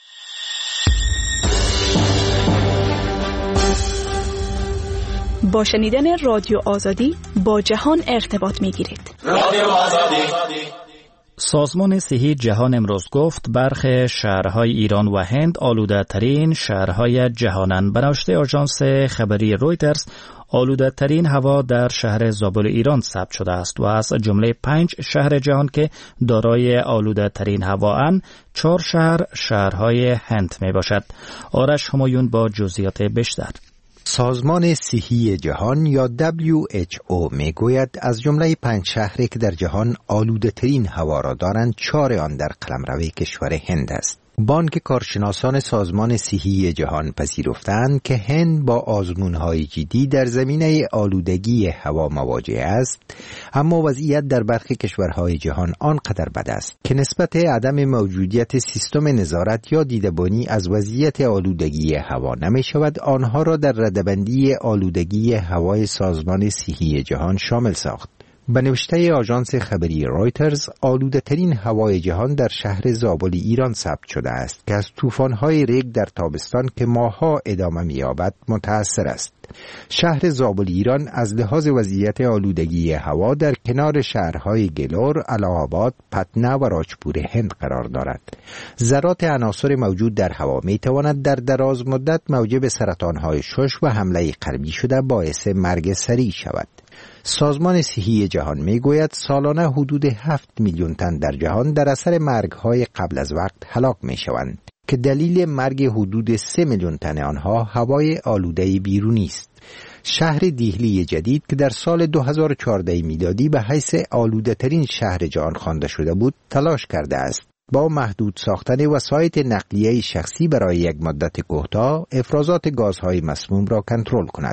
با شنیدن رادیو آزادی با جهان ارتباط میگیرید. رادیو آزادی. سازمان صحی جهان امروز گفت برخی شهرهای ایران و هند آلوده ترین شهرهای جهانند. به نوشته آژانس خبری رویترز آلوده ترین هوا در شهر زابل ایران ثبت شده است و از جمله پنج شهر جهان که دارای آلوده ترین هوا اند، چهار شهر شهرهای هند می باشد. آرش همایون با جزئیات بیشتر. سازمان صحی جهان یا دبلیو اچ او می گوید از جمله پنج شهری که در جهان آلوده ترین هوا را دارند، چهار آن در قلمرو کشور هند است. بانک کارشناسان سازمان صحی جهان پذیرفتند که هند با آزمون‌های جدی در زمینه آلودگی هوا مواجه است، اما وضعیت در برخی کشورهای جهان آنقدر بد است که نسبت عدم موجودیت سیستم نظارت یا دیدبانی از وضعیت آلودگی هوا نمی شود آنها را در رده‌بندی آلودگی هوای سازمان صحی جهان شامل ساخت. به نوشته آژانس خبری رویترز، آلوده ترین هوای جهان در شهر زابل ایران ثبت شده است که از طوفان‌های ریگ در تابستان که ماه‌ها ادامه می‌یابد متأثر است. شهر زابل ایران از لحاظ وضعیت آلودگی هوا در کنار شهرهای گلور، اله‌آباد، پتنه و راجپور هند قرار دارد. ذرات عناصر موجود در هوا می‌تواند در دراز مدت موجب سرطان‌های شش و حمله قلبی شده باعث مرگ سریع شود. سازمان صحی جهان میگوید سالانه حدود هفت میلیون تن در جهان در اثر مرگ‌های قبل از وقت هلاک میشوند که دلیل مرگ حدود سه میلیون تن آنها هوای آلوده بیرونی است. شهر دیهلی جدید که در سال دو هزار و چهارده میلادی به حیث آلوده ترین شهر جهان خوانده شده بود، تلاش کرده است با محدود ساختن وسایط نقلیه شخصی برای یک مدت کوتاه افرازات گازهای مسموم را کنترل کند.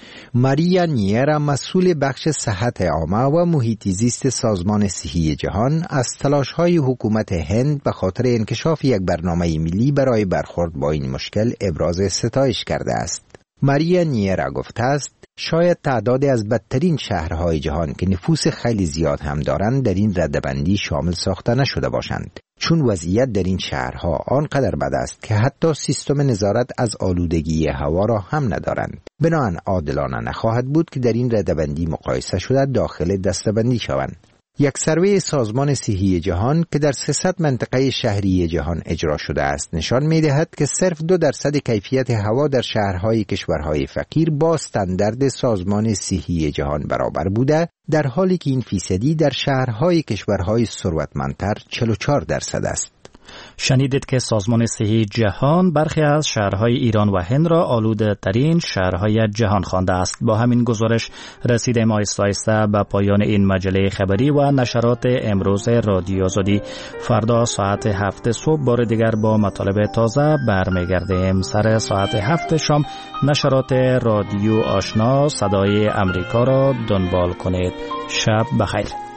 ماریا نیرا مسئول بخش صحت عامه و محیط زیست سازمان صحی جهان از تلاش‌های حکومت هند به خاطر انکشاف یک برنامه ملی برای برخورد با این مشکل ابراز ستایش کرده است. ماریا نیرا گفته است شاید تعدادی از بدترین شهرهای جهان که نفوس خیلی زیاد هم دارند در این ردبندی شامل ساخته نشده باشند، چون وضعیت در این شهرها آنقدر بد است که حتی سیستم نظارت از آلودگی هوا را هم ندارند. بنابراین عادلانه نخواهد بود که در این ردبندی مقایسه شده داخل دسته‌بندی شوند. یک سروی سازمان صحی جهان که در سیصد منطقه شهری جهان اجرا شده است نشان می‌دهد که صرف دو درصد کیفیت هوا در شهرهای کشورهای فقیر با استاندارد سازمان صحی جهان برابر بوده، در حالی که این فیصدی در شهرهای کشورهای ثروتمندتر چهل و چهار درصد است. شنیدید که سازمان صحی جهان برخی از شهرهای ایران و هند را آلوده ترین شهرهای جهان خوانده است. با همین گزارش رسیدیم آهسته آهسته به پایان این مجله خبری و نشرات امروز رادیو آزادی. فردا ساعت هفت صبح بار دیگر با مطالب تازه برمیگردیم. سر ساعت هفت شام نشرات رادیو آشنا صدای امریکا را دنبال کنید. شب بخیر.